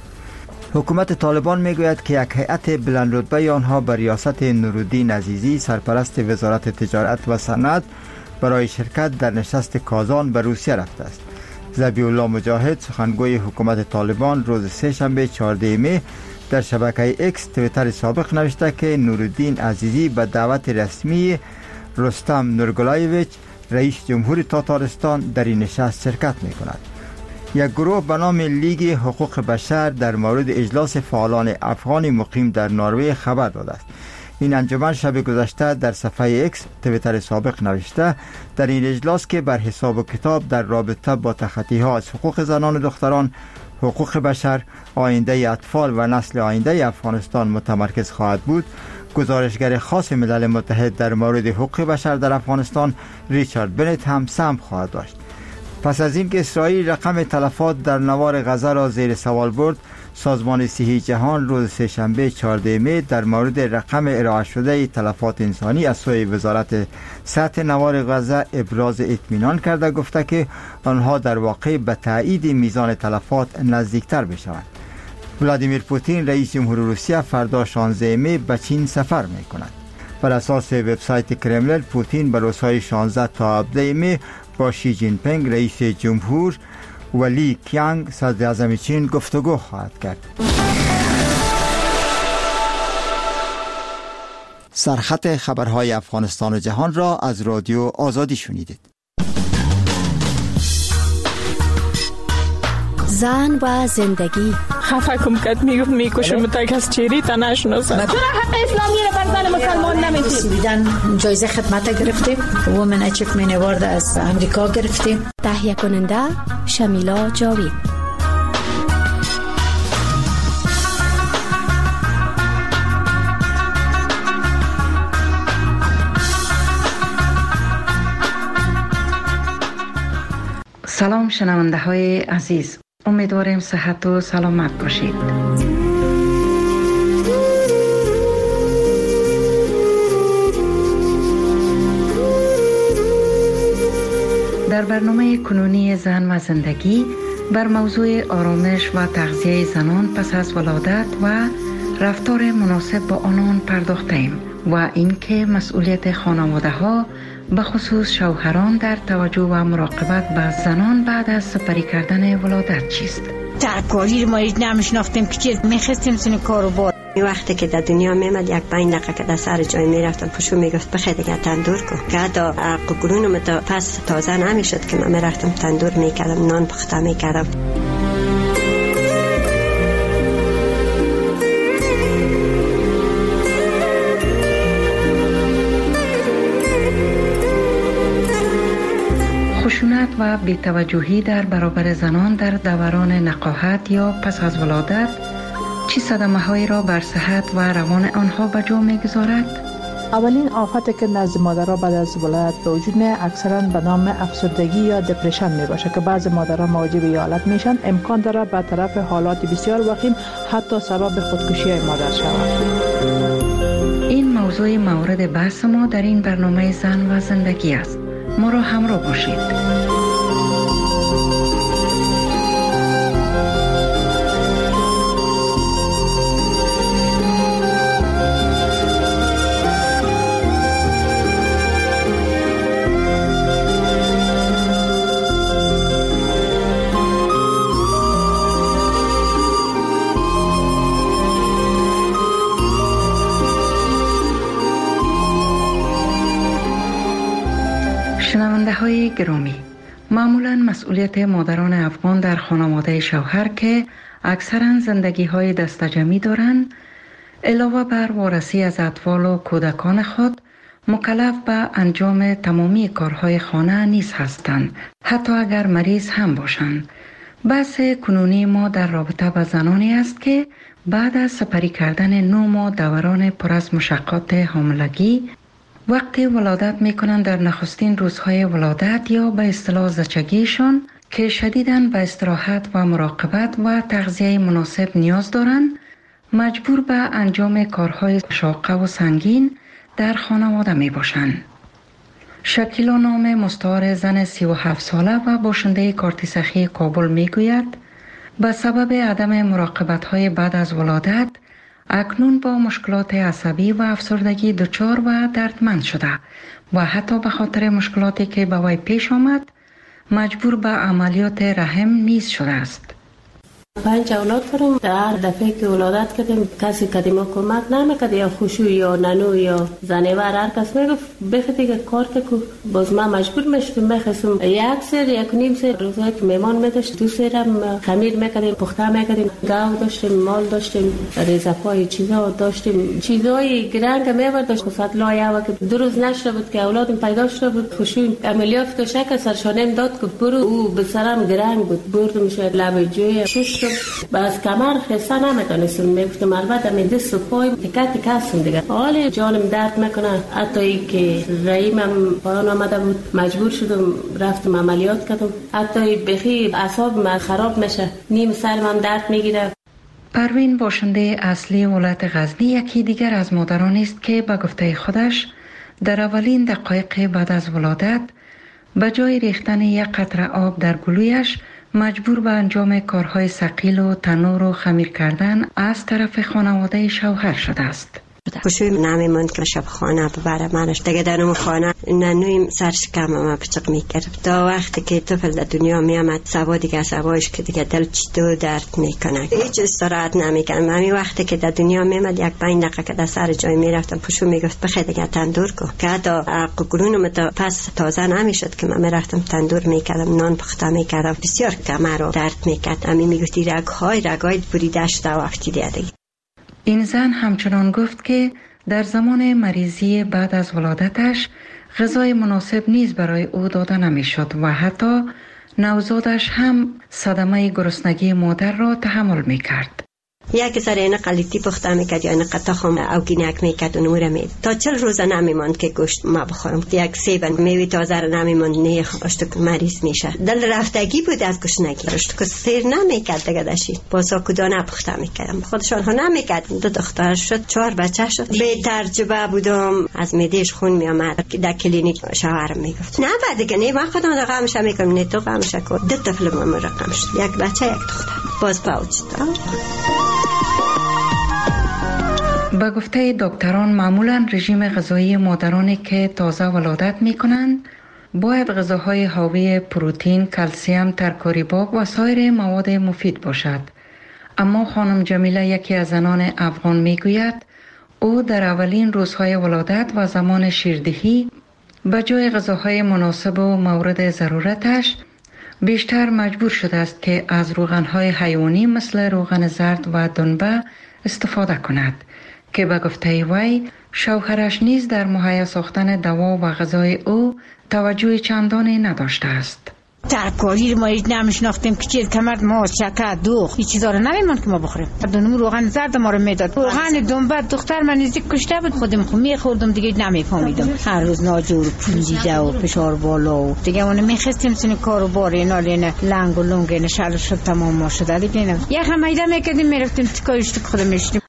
حکومت طالبان میگوید که یک هیئت بلند رتبه آنها بر ریاست نورالدین عزیزی سرپرست وزارت تجارت و صنعت برای شرکت در نشست کازان به روسیه رفته است. ذبیح الله مجاهد سخنگوی حکومت طالبان روز سه شنبه چهارده می در شبکه اکس تویتر سابق نوشته که نورالدین عزیزی به دعوت رسمی رستم نورگلایویچ رئیس جمهور تاتارستان در این نشست شرکت می کند. یک گروه به نام لیگ حقوق بشر در مورد اجلاس فعالان افغان مقیم در نروژ خبر داده است. این انجمن شب گذشته در صفحه اکس تویتر سابق نوشته در این اجلاس که بر حساب و کتاب در رابطه با تخطی ها از حقوق زنان و دختران، حقوق بشر، آینده اطفال و نسل آینده افغانستان متمرکز خواهد بود، گزارشگر خاص ملل متحد در مورد حقوق بشر در افغانستان ریچارد بنت هم سهم خواهد داشت. پس از اینکه اسرائیل رقم تلفات در نوار غزه را زیر سوال برد، سازمان صحی جهان روز سه شنبه چهارده می در مورد رقم ارائه شده تلفات انسانی از سوی وزارت سطح نوار غزه ابراز اطمینان کرده، گفته که آنها در واقع به تایید میزان تلفات نزدیکتر بشوند. ولادیمیر پوتین رئیس جمهور روسیه فردا شانزده می به چین سفر می کند. بر اساس وبسایت کرملین، پوتین به روزهای شانزده تا هفده می با شی جین پینگ رئیس جمهور و لی کیانگ صدر اعظم چین گفتگو خواهد کرد. سرخط خبرهای افغانستان و جهان را از رادیو آزادی شنیدید. زن و زندگی خفه کم کد میگفت میکشم تا از چیری تا نشناسم. چرا حق اسلامی را بر زن مسلمان نمیدید؟ بیدن جایزه خدمت گرفتیم، وومن اچیومنت اوارد از امریکا گرفتیم. تهیه کننده شمیلا جاوید. سلام شنونده های عزیز، امیدواریم صحت و سلامت باشید. در برنامه کنونی زن و زندگی بر موضوع آرامش و تغذیه زنان پس از ولادت و رفتار مناسب با آنان پرداختیم و اینکه مسئولیت خانواده ها به خصوص شوهران در توجه و مراقبت به زنان بعد از سپری کردن ولادت چیست؟ ترکاری ما نمیشناختیم که چیز میخستیم سن کارو بار. وقتی که در دنیا میمد یک پنج دقیقه که در سر جای میرفتم پشو میگفت بخیر دیگه تندور کن که حتی قرونم تا پس تازه نمیشد که من میرفتم تندور میکردم، نان پخته میکردم. خشونت و بی‌توجهی در برابر زنان در دوران نقاهت یا پس از ولادت چه صدمه هایی را بر صحت و روان آنها به جا می‌گذارد؟ اولین آفتی که نزد مادرها بعد از ولادت به وجود میاد اکثرا به نام افسردگی یا دپرشن می باشه که بعضی مادرها مواجه به این حالت میشن. امکان داره به طرف حالات بسیار وخیم حتی سبب خودکشی مادر شود. این موضوع مورد بحث ما در این برنامه زن و زندگی است. ما را همراه باشید. شنونده های گرامی، معمولا مسئولیت مادران افغان در خانواده شوهر که اکثرا زندگی های دستجمعی دارند، علاوه بر وارسی از اطفال و کودکان خود، مکلف به انجام تمامی کارهای خانه نیز هستند، حتی اگر مریض هم باشند. بحث کنونی ما در رابطه با زنانی است که بعد از سپری کردن نه ماه دوران پر از مشقات حاملگی، وقتی ولادت میکنند در نخستین روزهای ولادت یا به اصطلاح زچگیشان که شدیداً به استراحت و مراقبت و تغذیه مناسب نیاز دارند، مجبور به انجام کارهای شاقه و سنگین در خانواده می باشند. شکیلا نام مستعار زن سی و هفت ساله و باشنده کارت سخی کابل می گوید به سبب عدم مراقبت های بعد از ولادت اکنون با مشکلات عصبی و افسردگی دچار و دردمند شده و حتی به خاطر مشکلاتی که به وی پیش آمد مجبور به عملیات رحم نیز شده است. پنج اولاد دارم. در دفعه که ولادت کردیم کسی که ما کمک نمیکرد، یا خوشو یا ننو یا زنیور هر کس میگفت بخی دیگه کار که باز ما مجبور میشدم بخستم. یک سر یک نیم سر روزایی که میمان میداشت دو سرم خمیر میکردیم، پخته میکردیم، گاو داشتیم، مال داشتیم، ریزپای چیزا داشتیم، چیزای گرنگ میورداشت. خصوصا لایه و که دو روز نشده بود که اولادم پیدا شده بود، خوشو عملیات که شکل سرشانم داد که برو، او به سرم گرنگ بود، بردمش لب جوی شش باز کمر خسته نمیتونستم. میگفتم البته می دست و پای تکه تکه هستم دیگه، حال جانم درد میکنه. حتی ای که رحمم پایان آمده بود مجبور شدم رفتم عملیات کردم. حتی بخی اعصابم خراب میشه، نیم سرم درد میگیره. پروین باشنده اصلی ولایت غزنی یکی دیگر از مادرانی است که به گفته خودش در اولین دقایق بعد از ولادت به جای ریختن یک قطره آب در گلویش مجبور به انجام کارهای ثقیل و تنور و خمیر کردن از طرف خانواده شوهر شده است. خوشوی نمیموند که شب خانه ببره منش دیگه در اون خانه ننویم سرشکم ما پچق میکرد. تا وقتی که طفل در دنیا میامد سوا دیگه سوایش که دیگه دل چطور درد میکنه، هیچ استراحت نمیکنم. همین وقتی که در دنیا میامد یک پنج دقیقه که در سر جای میرفتم پشو میگفت بخی دیگه تندور کو که حتی قگرونم تا پس تازه نمیشد که من میرفتم تندور میکردم، نان پخته میکردم. بسیار کمر رو درد میکرد. همین میگفتی رگهای رگای بریده شده وقتی دیگه. این زن همچنان گفت که در زمان مریضی بعد از ولادتش غذای مناسب نیز برای او داده نمیشد و حتی نوزادش هم صدمه گرسنگی مادر را تحمل میکرد. یک ذره اینه قلیتی پخته میکرد یا اینه قطع خم او گینک میکرد و نموره مید تا چل روزه نمیماند که گوشت ما بخورم. یک سیبن میوی تازه رو نمیماند نه اشتک مریض میشه. دل رفتگی بود از گشنگی، اشتک سیر نمیکرد دیگه داشتی بازا کدانه پخته میکردم. خودشان ها نمیکرد. دو دختر شد، چهار بچه شد. به ترجبه بودم، از میدهش خون میامد. در کلینیک شوهرم میگفت نه بعد دیگه نه من خودم را غمش میکنم، نه تو غمش کن. دو طفل ما رقم شد، یک بچه یک دختر. باز پاوچ به گفته دکتران معمولا رژیم غذایی مادرانی که تازه ولادت می کنند باید غذاهای حاوی پروتئین، کلسیم، ترکاری باغ و سایر مواد مفید باشد. اما خانم جمیله یکی از زنان افغان می گوید او در اولین روزهای ولادت و زمان شیردهی به جای غذاهای مناسب و مورد ضرورتش بیشتر مجبور شده است که از روغنهای حیوانی مثل روغن زرد و دنبه استفاده کند که به گفته وی شوهرش نیز در مهیا ساختن دوا و غذای او توجه چندانی نداشته است. ترکاری ما هیچ نمیشناختیم که چیز کمرد ما شکر دوغ این چیزا رو نمیمان که ما بخوریم. دونم روغن زرد ما رو میداد، روغن دنبال دختر من نزدیک کشته بود، خودم خو میخوردم دیگه نمیفهمیدم. هر روز ناجور پونجیده و فشار بالا و دیگه اون میخستیم سن کارو بار اینا لینه لنگ و لنگ نه شل شد تمام ما شده دیگه نه یه هم میدا میکردیم میرفتیم تکایش تو خودم میشتیم.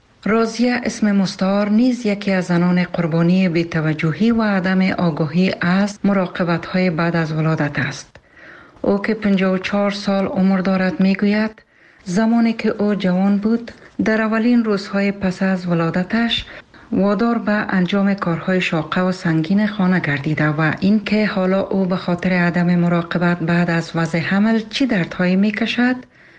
رازیه اسم مستعار نیز یکی از زنان قربانی بی‌توجهی و عدم آگاهی از مراقبت‌های بعد از ولادت است. او که پنجاه و چهار سال عمر دارد میگوید زمانی که او جوان بود در اولین روزهای پس از ولادتش وادار به انجام کارهای شاقه و سنگین خانه گردیده و اینکه حالا او به خاطر عدم مراقبت بعد از وضع حمل چی دردهایی میکشد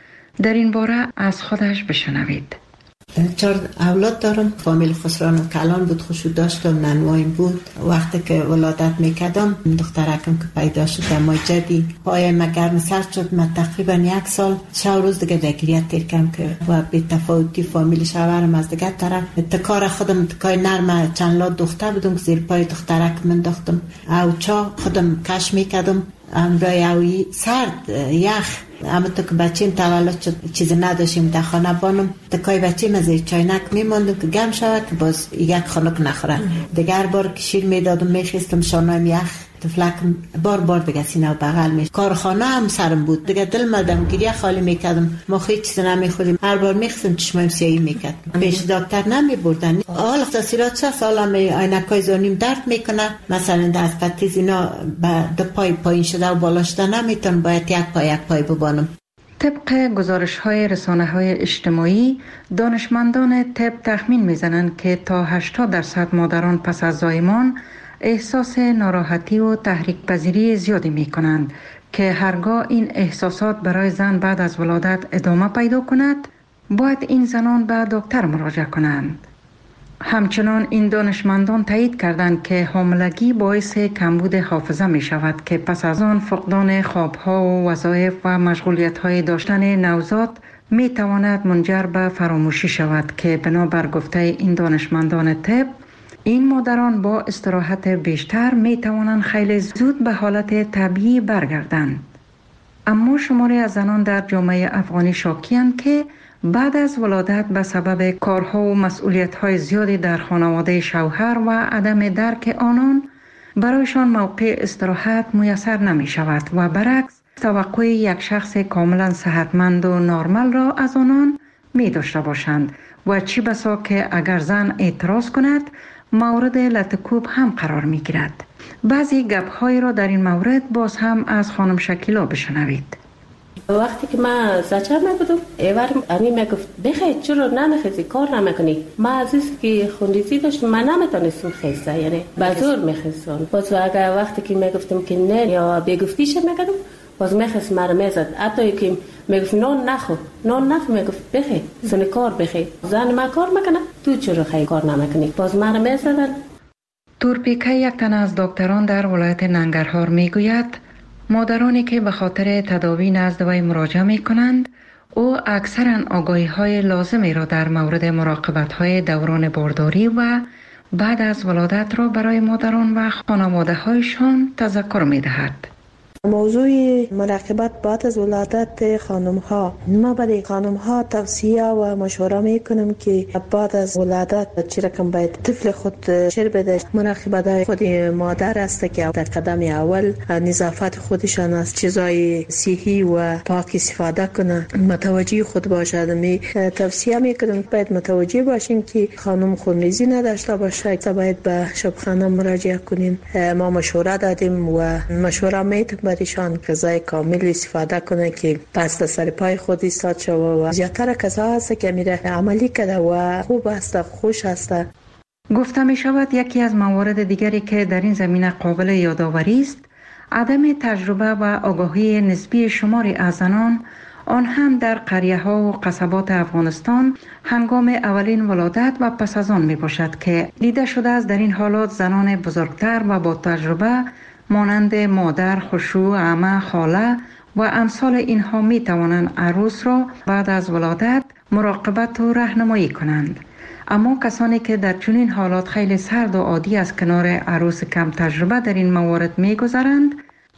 در این باره از خودش بشنوید. چهار اولاد دارم، فامیل خسران کلان بود، خوشو داشتم، ننوایم بود. وقتی که ولادت میکردم دخترکم که پیدا شد ما جدی پای ما گرم سر شد. من تقریبا یک سال شو روز دیگه دگریت تیر کم که و بی تفاوتی فامیل شوهرم از دیگه طرف تکار خودم تکای نرم چند لات دختر بودم که زیر پای دخترک من داختم او چا خودم کش میکردم امرای اوی سرد یخ اما تو که بچه این تولد شد چیزی نداشتیم در خانه بانم تکای بچه مزه چاینک میماندم که گم شود که باز یک خانک نخوره. دیگر بار که شیر میدادم میخیستم شانایم یخ تفلکم بار بار دیگه سینه و بغل میشه. کارخانه هم سرم بود دیگه دل مدم گریه خالی میکردم ما خیلی چیز نمیخوریم. هر بار میخستم چشمایم سیاهی میکرد پیش دکتر نمی بردن. حالا تاثیرات چه سالم عینکای زانیم درد میکنه مثلا دست پتیز اینا به پای پایین شده و بالا شده نمیتون باید یک پای یک پای ببانم. طبق گزارش های رسانه های اجتماعی دانشمندان طب تخمین میزنند که تا هشتاد درصد مادران پس از زایمان احساس ناراحتی و تحریک پذیری زیادی می کنند که هرگاه این احساسات برای زن بعد از ولادت ادامه پیدا کند باید این زنان به دکتر مراجعه کنند. همچنان این دانشمندان تایید کردند که حاملگی باعث کمبود حافظه می شود که پس از آن فقدان خوابها و وظایف و مشغولیت‌های داشتن نوزاد می تواند منجر به فراموشی شود که بنابر گفته این دانشمندان طب این مادران با استراحت بیشتر می توانند خیلی زود به حالت طبیعی برگردند. اما شماری از زنان در جامعه افغانی شاکی‌اند که بعد از ولادت به سبب کارها و مسئولیت‌های زیادی در خانواده شوهر و عدم درک آنان برایشان موقع استراحت میسر نمی شود و برعکس توقع یک شخص کاملا صحتمند و نرمال را از آنان می داشته باشند و چی بسا که اگر زن اعتراض کند مورد لطکوب هم قرار می گیرد. بعضی گپ‌های را در این مورد باز هم از خانم شکیلا بشنوید. وقتی که من زچر نبودم ایوار امی میگفت بخیر چرا نمیخیزی کار نمیکنی. ما عزیز که خونریزی داشتم من نمیتونستم خیزه یعنی بزور میخیزم. باز اگر وقتی که میگفتم که نه یا بگفتیش میکردم باز میخیز مرا میزد. حتی که میگفت نان نخور نان نخور میگفت بخیر سن کار بخیر زن ما کار میکنه تو چرا خیلی کار نمیکنی. باز مرا میزدن. تورپیکه یک تن از دکتران در ولایت ننگرهار میگوید مادرانی که به خاطر تداوی نزد وی مراجعه می کنند او اکثرا آگاهی های لازمی را در مورد مراقبت های دوران بارداری و بعد از ولادت را برای مادران و خانواده هایشان تذکر می دهد. موضوع مراقبت بعد از ولادت خانم ها ما برای خانم ها توصیه و مشوره میکنم که بعد از ولادت چه رقم باید طفل خود شیر بده. مراقبت خود مادر است که در قدم اول نظافت خودشان از چیزای صحی و پاک استفاده کنه متوجه خود باشد. می توصیه میکنم باید متوجه باشیم که خانم خونریزی نداشته باشه باید به شبخانه مراجعه کنیم. ما مشوره دادیم و مشوره میتونیم برایشان غذای کامل استفاده کنه که پس سر پای خود ایستاد شود و زیادتر غذا هست که میره عملی کرده و خوب است خوش است. گفته می شود یکی از موارد دیگری که در این زمینه قابل یادآوری است عدم تجربه و آگاهی نسبی شماری از زنان آن هم در قریه ها و قصبات افغانستان هنگام اولین ولادت و پس از آن می باشد که دیده شده است در این حالات زنان بزرگتر و با تجربه مانند مادر، خشوع، عمه، خاله و امثال اینها می توانند عروس را بعد از ولادت مراقبت و راهنمایی کنند. اما کسانی که در چنین حالات خیلی سرد و عادی از کنار عروس کم تجربه در این موارد می گذرند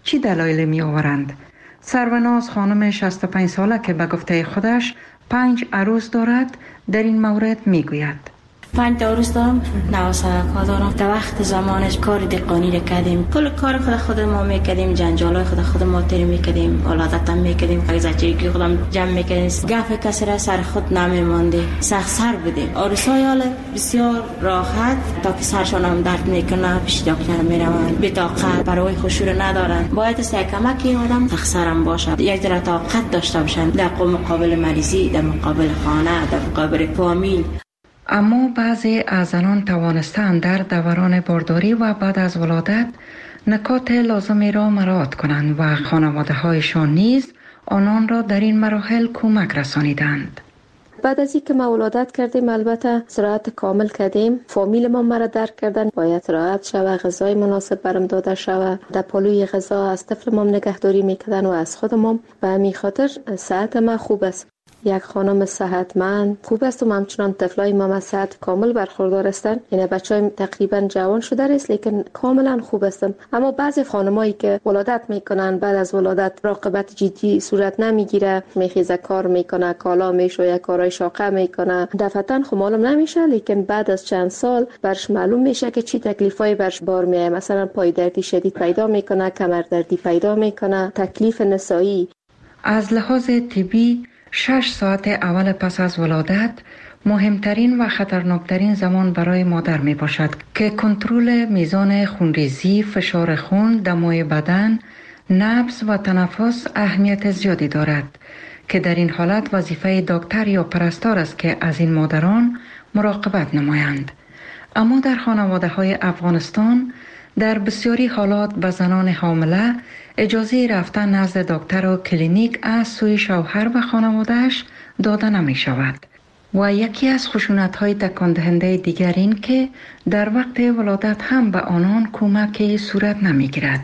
چی دلایل می آورند؟ سروناز خانم شصت و پنج ساله که به گفته خودش پنج عروس دارد در این مورد می گوید: پنج تا عروس دارم، نو سوکا دارم. تا وقت زمانش کار دقانی رو کردیم، کل کار خود خود ما میکردیم، جنجال خود خود ما تری میکردیم، اولادت هم میکردیم، اگزاچگی خودم جمع میکردیم. گفت کسی را سر خود نمیمانده، سخت سر بودیم. عروسای حال بسیار راحت، تا که سرشان هم درد میکنه پیش دکتر میروند، بطاقت برای خوشور ندارن. باید است یک کمکی آدم تخسرم باشد، یک در طاقت داشته باشند در مقابل مریضی، در مقابل خانه، در مقابل فامیل. اما بعضی از زنان توانستند در دوران بارداری و بعد از ولادت نکات لازمی را مراعات کنند و خانواده هایشان نیز آنان را در این مراحل کمک رسانیدند. بعد از اینکه ما ولادت کردیم البته استراحت کامل کردیم، فامیل ما مرا درک کردن، باید استراحت شوه، غذای مناسب برم داده شوه، در پلوی غذا از طفل ما نگهداری میکردن و از خود ما، و همین خاطر صحت ما خوب است. یک خانم صحتمند خوب است و همچنان طفلای ما از صحت کامل برخوردار هستند. یعنی بچه‌های تقریبا جوان شده است لیکن کاملا خوب هستند. اما بعضی خانمایی که ولادت میکنن بعد از ولادت راقبت جدی صورت نمیگیره، میخیزه کار میکنه، کالا میشویه، کارهای شاقه میکنه، دفعتا خب معلوم نمیشه، لیکن بعد از چند سال برش معلوم میشه که چی تکلیفای برش بار میاد. مثلا پای دردی شدید پیدا میکنه، کمر دردی پیدا میکنه، تکلیف نسایی. از لحاظ طبی شش ساعت اول پس از ولادت مهمترین و خطرناکترین زمان برای مادر می باشد که کنترل میزان خونریزی، فشار خون، دمای بدن، نبض و تنفس اهمیت زیادی دارد که در این حالت وظیفه دکتر یا پرستار است که از این مادران مراقبت نمایند. اما در خانواده های افغانستان در بسیاری حالات به زنان حامله اجازه رفتن نزد دکتر و کلینیک از سوی شوهر و خانوادهش داده نمی شود. و یکی از خشونت‌های تکان دهنده دیگر این که در وقت ولادت هم به آنان کمکی صورت نمی گیرد.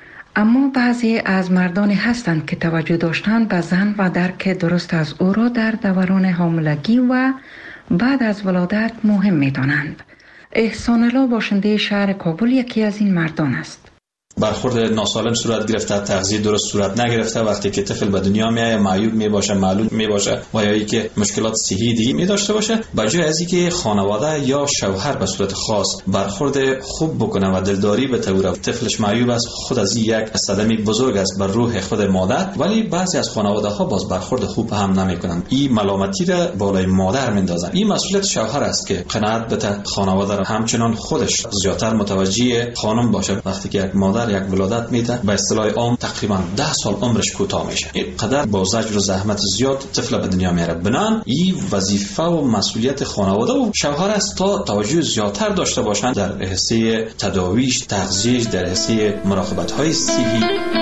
اما بعضی از مردانی هستند که توجه داشتن به زن و درک درست از او را در دوران حاملگی و بعد از ولادت مهم می دانند. احسان الله باشنده شهر کابل یکی از این مردان است. برخورد ناسالم صورت گرفته، تغذیه درست صورت نگرفته، وقتی که طفل به دنیا میاد معیوب میباشه، معلول میباشه و یا اینکه مشکلات صحی دیگه می داشته باشه، بجای از اینکه خانواده یا شوهر به صورت خاص برخورد خوب بکنه و دلداری بتوره، طفلش معیوب است، خود از این یک صدمه بزرگ است بر روح خود مادر، ولی بعضی از خانواده ها باز برخورد خوب هم نمیکنن، این ملامتی را بالای مادر میندازن. این مسئولیت شوهر است که قناعت بده، خانواده را همچنان خودش زیادتر متوجه خانم باشه. وقتی که یک مادر یک ولادت میده به اصطلاح عام تقریبا ده سال عمرش کوتاه میشه، این قدر با زجر و زحمت زیاد طفل به دنیا میاره. بنان این وظیفه و مسئولیت خانواده و شوهر است تا توجه زیادتر داشته باشند در حصه تداویش، تغذیه‌اش، در حصه مراقبت های صحی.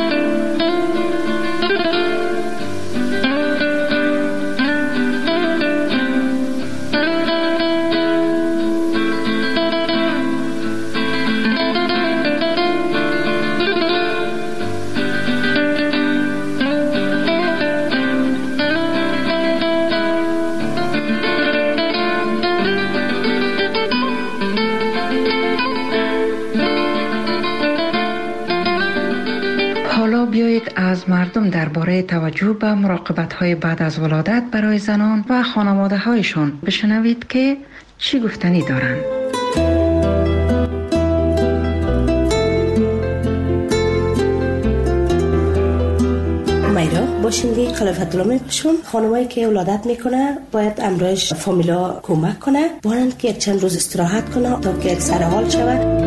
از مردم درباره توجه به مراقبت‌های بعد از ولادت برای زنان و خانواده‌هایشان بشنوید که چی گفتنی دارند. میرا باشندی خلافت الله میپشم. خانمایی که ولادت میکنه باید امرایش فامیلا کمک کنه، باید که یک چند روز استراحت کنه تا که یک سر حال شود.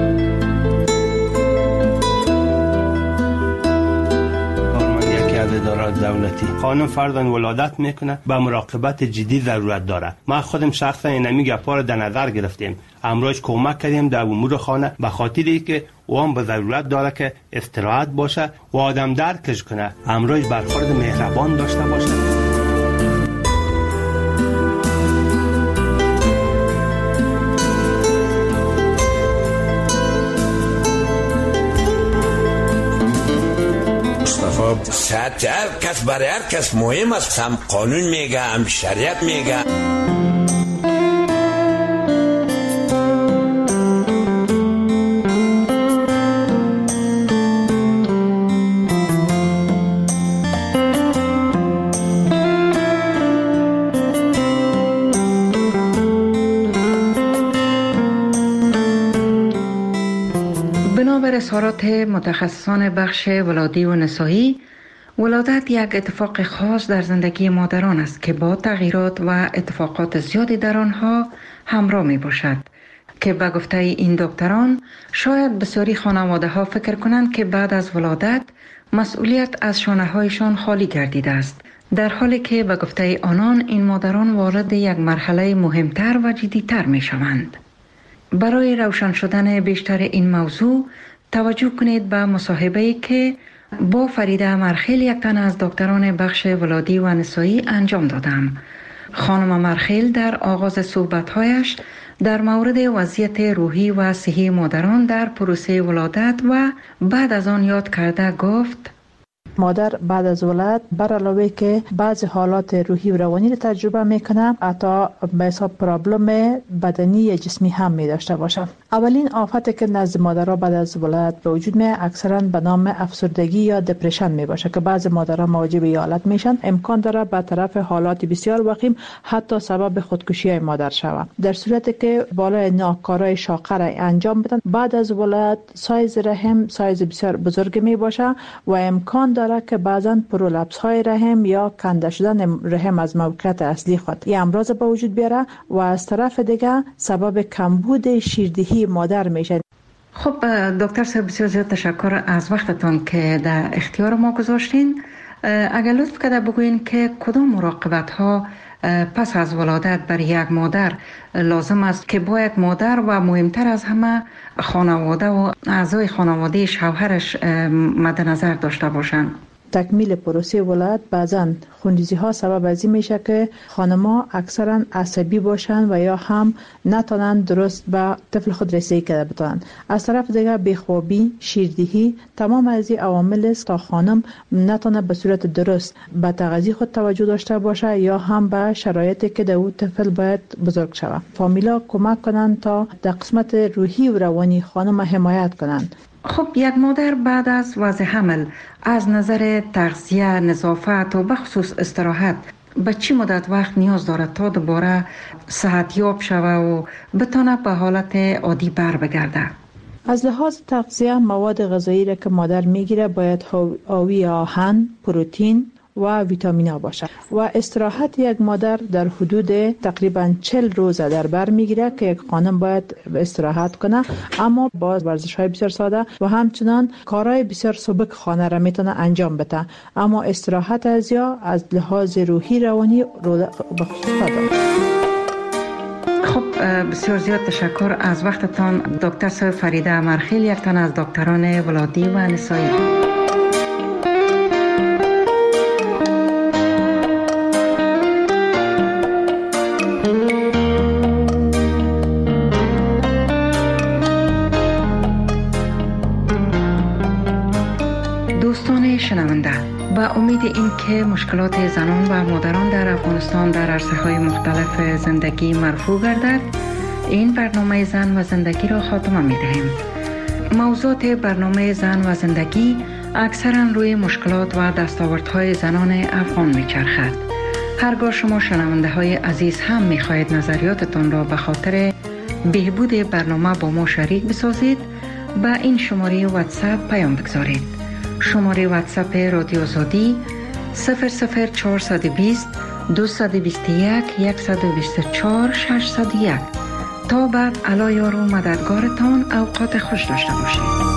ادارات دولتی خانم فردان ولادت میکنه به مراقبت جدی ضرورت داره. ما خودم شخصا اینمی گپا رو در نظر گرفتیم، امروز کمک کردیم در امور خانه به خاطری که اون به ضرورت داره که استراحت باشه و آدم درکش کنه، امروز برخورد مهربان داشته باشه. صحت هر کس برای هر کس مهم است، هم قانون میگه هم شریعت میگه. بنابر اظهارات متخصصان بخش ولادی و نسایی، ولادت یک اتفاق خاص در زندگی مادران است که با تغییرات و اتفاقات زیادی در آنها همراه می باشد که به گفته این دکتران شاید بسیاری خانواده ها فکر کنند که بعد از ولادت مسئولیت از شانه هایشان خالی گردیده است، در حالی که به گفته آنان این مادران وارد یک مرحله مهمتر و جدیتر می شوند. برای روشن شدن بیشتر این موضوع توجه کنید به مصاحبه‌ای که با فریده مرخیل، یک تن از دکتران بخش ولادی و نسایی انجام دادم. خانم مرخیل در آغاز صحبت‌هایش در مورد وضعیت روحی و صحی مادران در پروسه ولادت و بعد از آن یاد کرده گفت: مادر بعد از ولادت بر علاوه که بعضی حالات روحی و روانی را تجربه میکنه، حتی به حساب پرابلم بدنی یا جسمی هم می داشته باشه. اولین آفتی که نزد مادرها بعد از ولادت به وجود می اکثرا به نام افسردگی یا دپرشن می باشه که بعضی مادرها مواجه به حالت میشن. امکان داره به طرف حالات بسیار وخیم حتی سبب خودکشی مادر شود. در صورتی که بالای ناکارای شاقه را انجام بدن، بعد از ولادت سایز رحم سایز بسیار بزرگ می باشه و امکان داره که بعضن پرولپس های رحم یا کنده شدن رحم از موقعیت اصلی خود این امراض به وجود بیاره و از طرف دیگه سبب کمبود شیردهی مادر میشه. خب دکتر صاحب، بسیار زیاد تشکر از وقتتون که در اختیار ما گذاشتین. اگر لطف کرده بگوین که کدام مراقبت ها پس از ولادت بر یک مادر لازم است که با یک مادر و مهمتر از همه خانواده و اعضای خانواده شوهرش مد نظر داشته باشند؟ تکمیل پروسه ولادت بعضا خونریزی ها سبب از این میشه که خانم‌ها اکثرا عصبی باشن و یا هم نتونن درست به طفل خود رسیدگی کرده بتونن. از طرف دیگه بیخوابی، شیردهی، تمام از این عوامل است تا خانم نتونه به صورت درست به تغذیه خود توجه داشته باشه یا هم به شرایطی که در طفل باید بزرگ شود. فامیلا کمک کنن تا در قسمت روحی و روانی خانم حمایت کنن. خب یک مادر بعد از وضع حمل از نظر تغذیه، نظافت و بخصوص استراحت به چی مدت وقت نیاز دارد تا دوباره صحتیاب شود و بتونه به حالت عادی بر بگرده؟ از لحاظ تغذیه مواد غذایی را که مادر میگیره باید حاوی آهن، پروتئین و ویتامین ها باشه و استراحت یک مادر در حدود تقریبا چهل روز در بر میگیره که یک خانم باید استراحت کنه، اما با ورزش های بسیار ساده و همچنان کارهای بسیار سبک خانه را میتونه انجام بده، اما استراحت از یا از لحاظ روحی روانی رو به خصوص داره. خب بسیار زیاد تشکر از وقتتان دکتر صاحب فریده مرخیل، یک تن از دکتران ولادی و نسایی. دوستان شنونده، با امید این که مشکلات زنان و مادران در افغانستان در عرصه‌های مختلف زندگی مرفوع گردد، این برنامه زن و زندگی را خاتمه می‌دهیم. موضوعات برنامه زن و زندگی اکثراً روی مشکلات و دستاوردهای زنان افغان می‌چرخد. هرگاه شما شنونده های عزیز هم می‌خواهید نظریاتتان را به خاطر بهبود برنامه با ما شریک بسازید، با این شماره واتساپ پیام بگذارید. شماره واتساپ رادیو آزادی صفر صفر چهارصد و بیست دویست و بیست و یک صد و بیست و چهار ششصد و یک. تا بعد علی یار و مددگارتان اوقات خوش داشته باشید.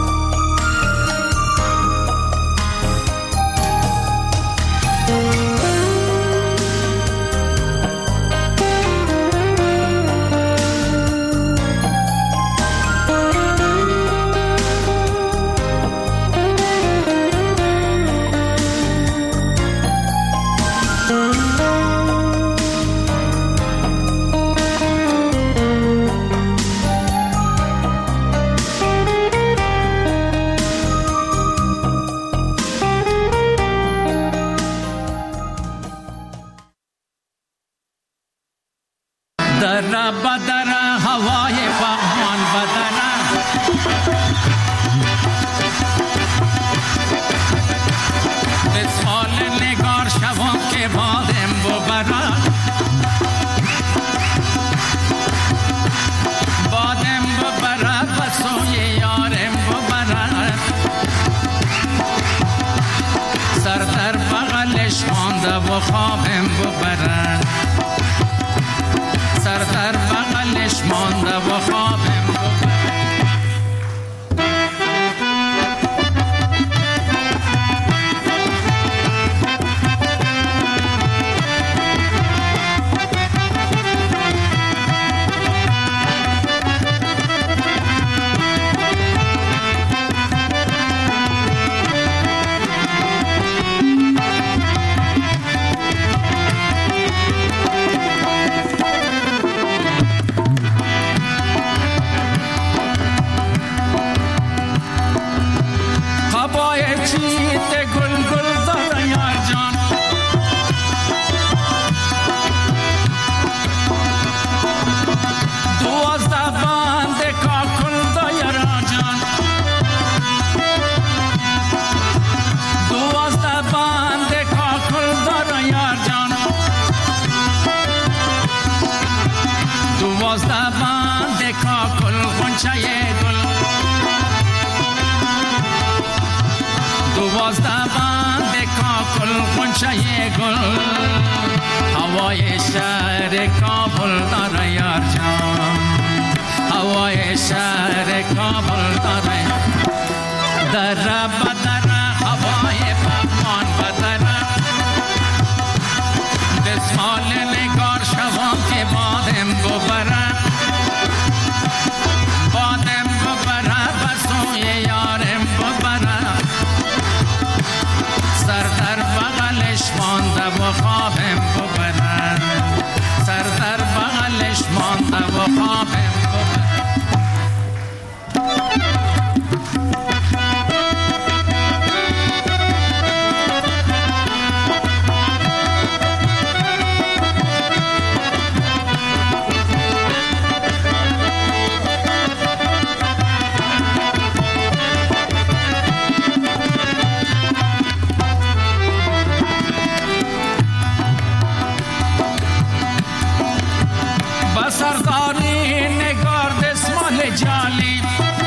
بادم ببرد و سوی یارم ببرد و خوابم ببرن، سر در بغلش مانده و خوابم ببرن. هوای شهر کابل داره یار جان، هوای شهر کابل داره، دره بدره هوای پهمان بدره، دستمال نگار شوام که بادم ببره، بادم ببره بسوی یارم ببره، سر در بغلش مانده و خوابم ببرن، سر در بغلش مانده و خوابم ببرن. سرداری نگار دستمال جالی،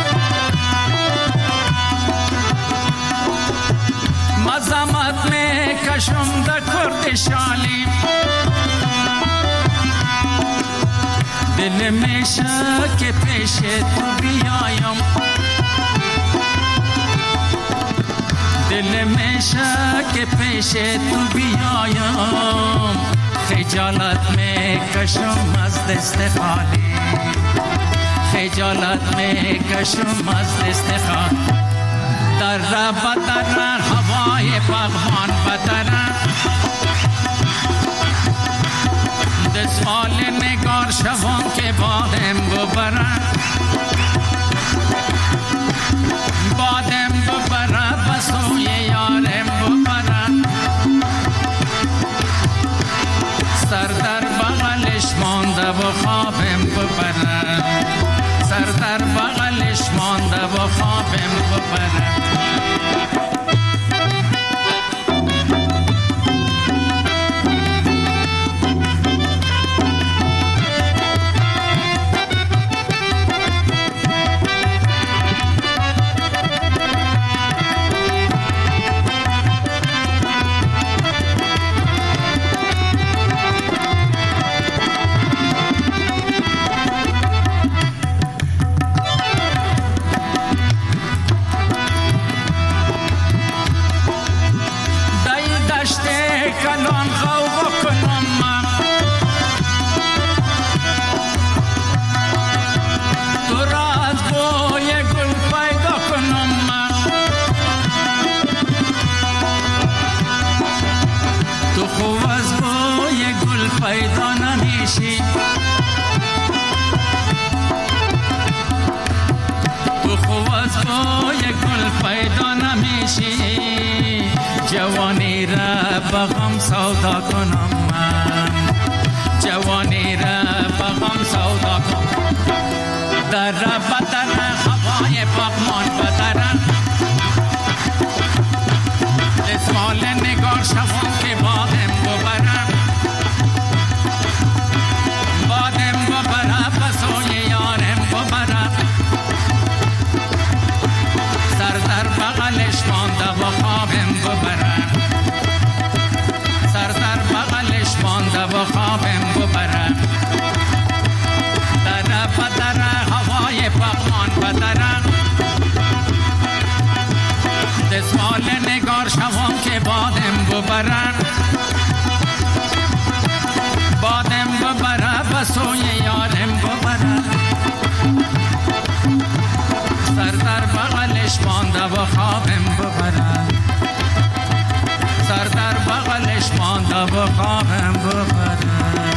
مزمت میں کشم دا کرد شالی، دل میں شک پیش تو بیایم، دل میں شک پیش تو بیایم، خجالت میں کشم از دست خالی، خجالت میں کشم از دست خالی، در بدر هوای پغمان بدر، دستمال نگار شوام که بادم ببرن، بادم ببرن بسوی یارم ببرن، سر در بغلش مانده و خوابم ببرن، سر در بغلش مانده و خوابم ببرن. پیدا نمیشی تو خوب از بوی گل پیدا نمیشی جوانی را بغم سودا کنم من جوانی را بغم سودا کنم در بدر هوای پغمان بدر اسمال نگار شوم که بادم ببرم بادم ببرم بسوی یارم ببرم سر در بغلش مانده و خوابم ببرم سر در بدرم دسمال نگار شوام که بادم ببرن بادم ببره بسوی یارم ببره سر در بغلش مانده و خوابم ببره سر در بغلش مانده و خوابم ببره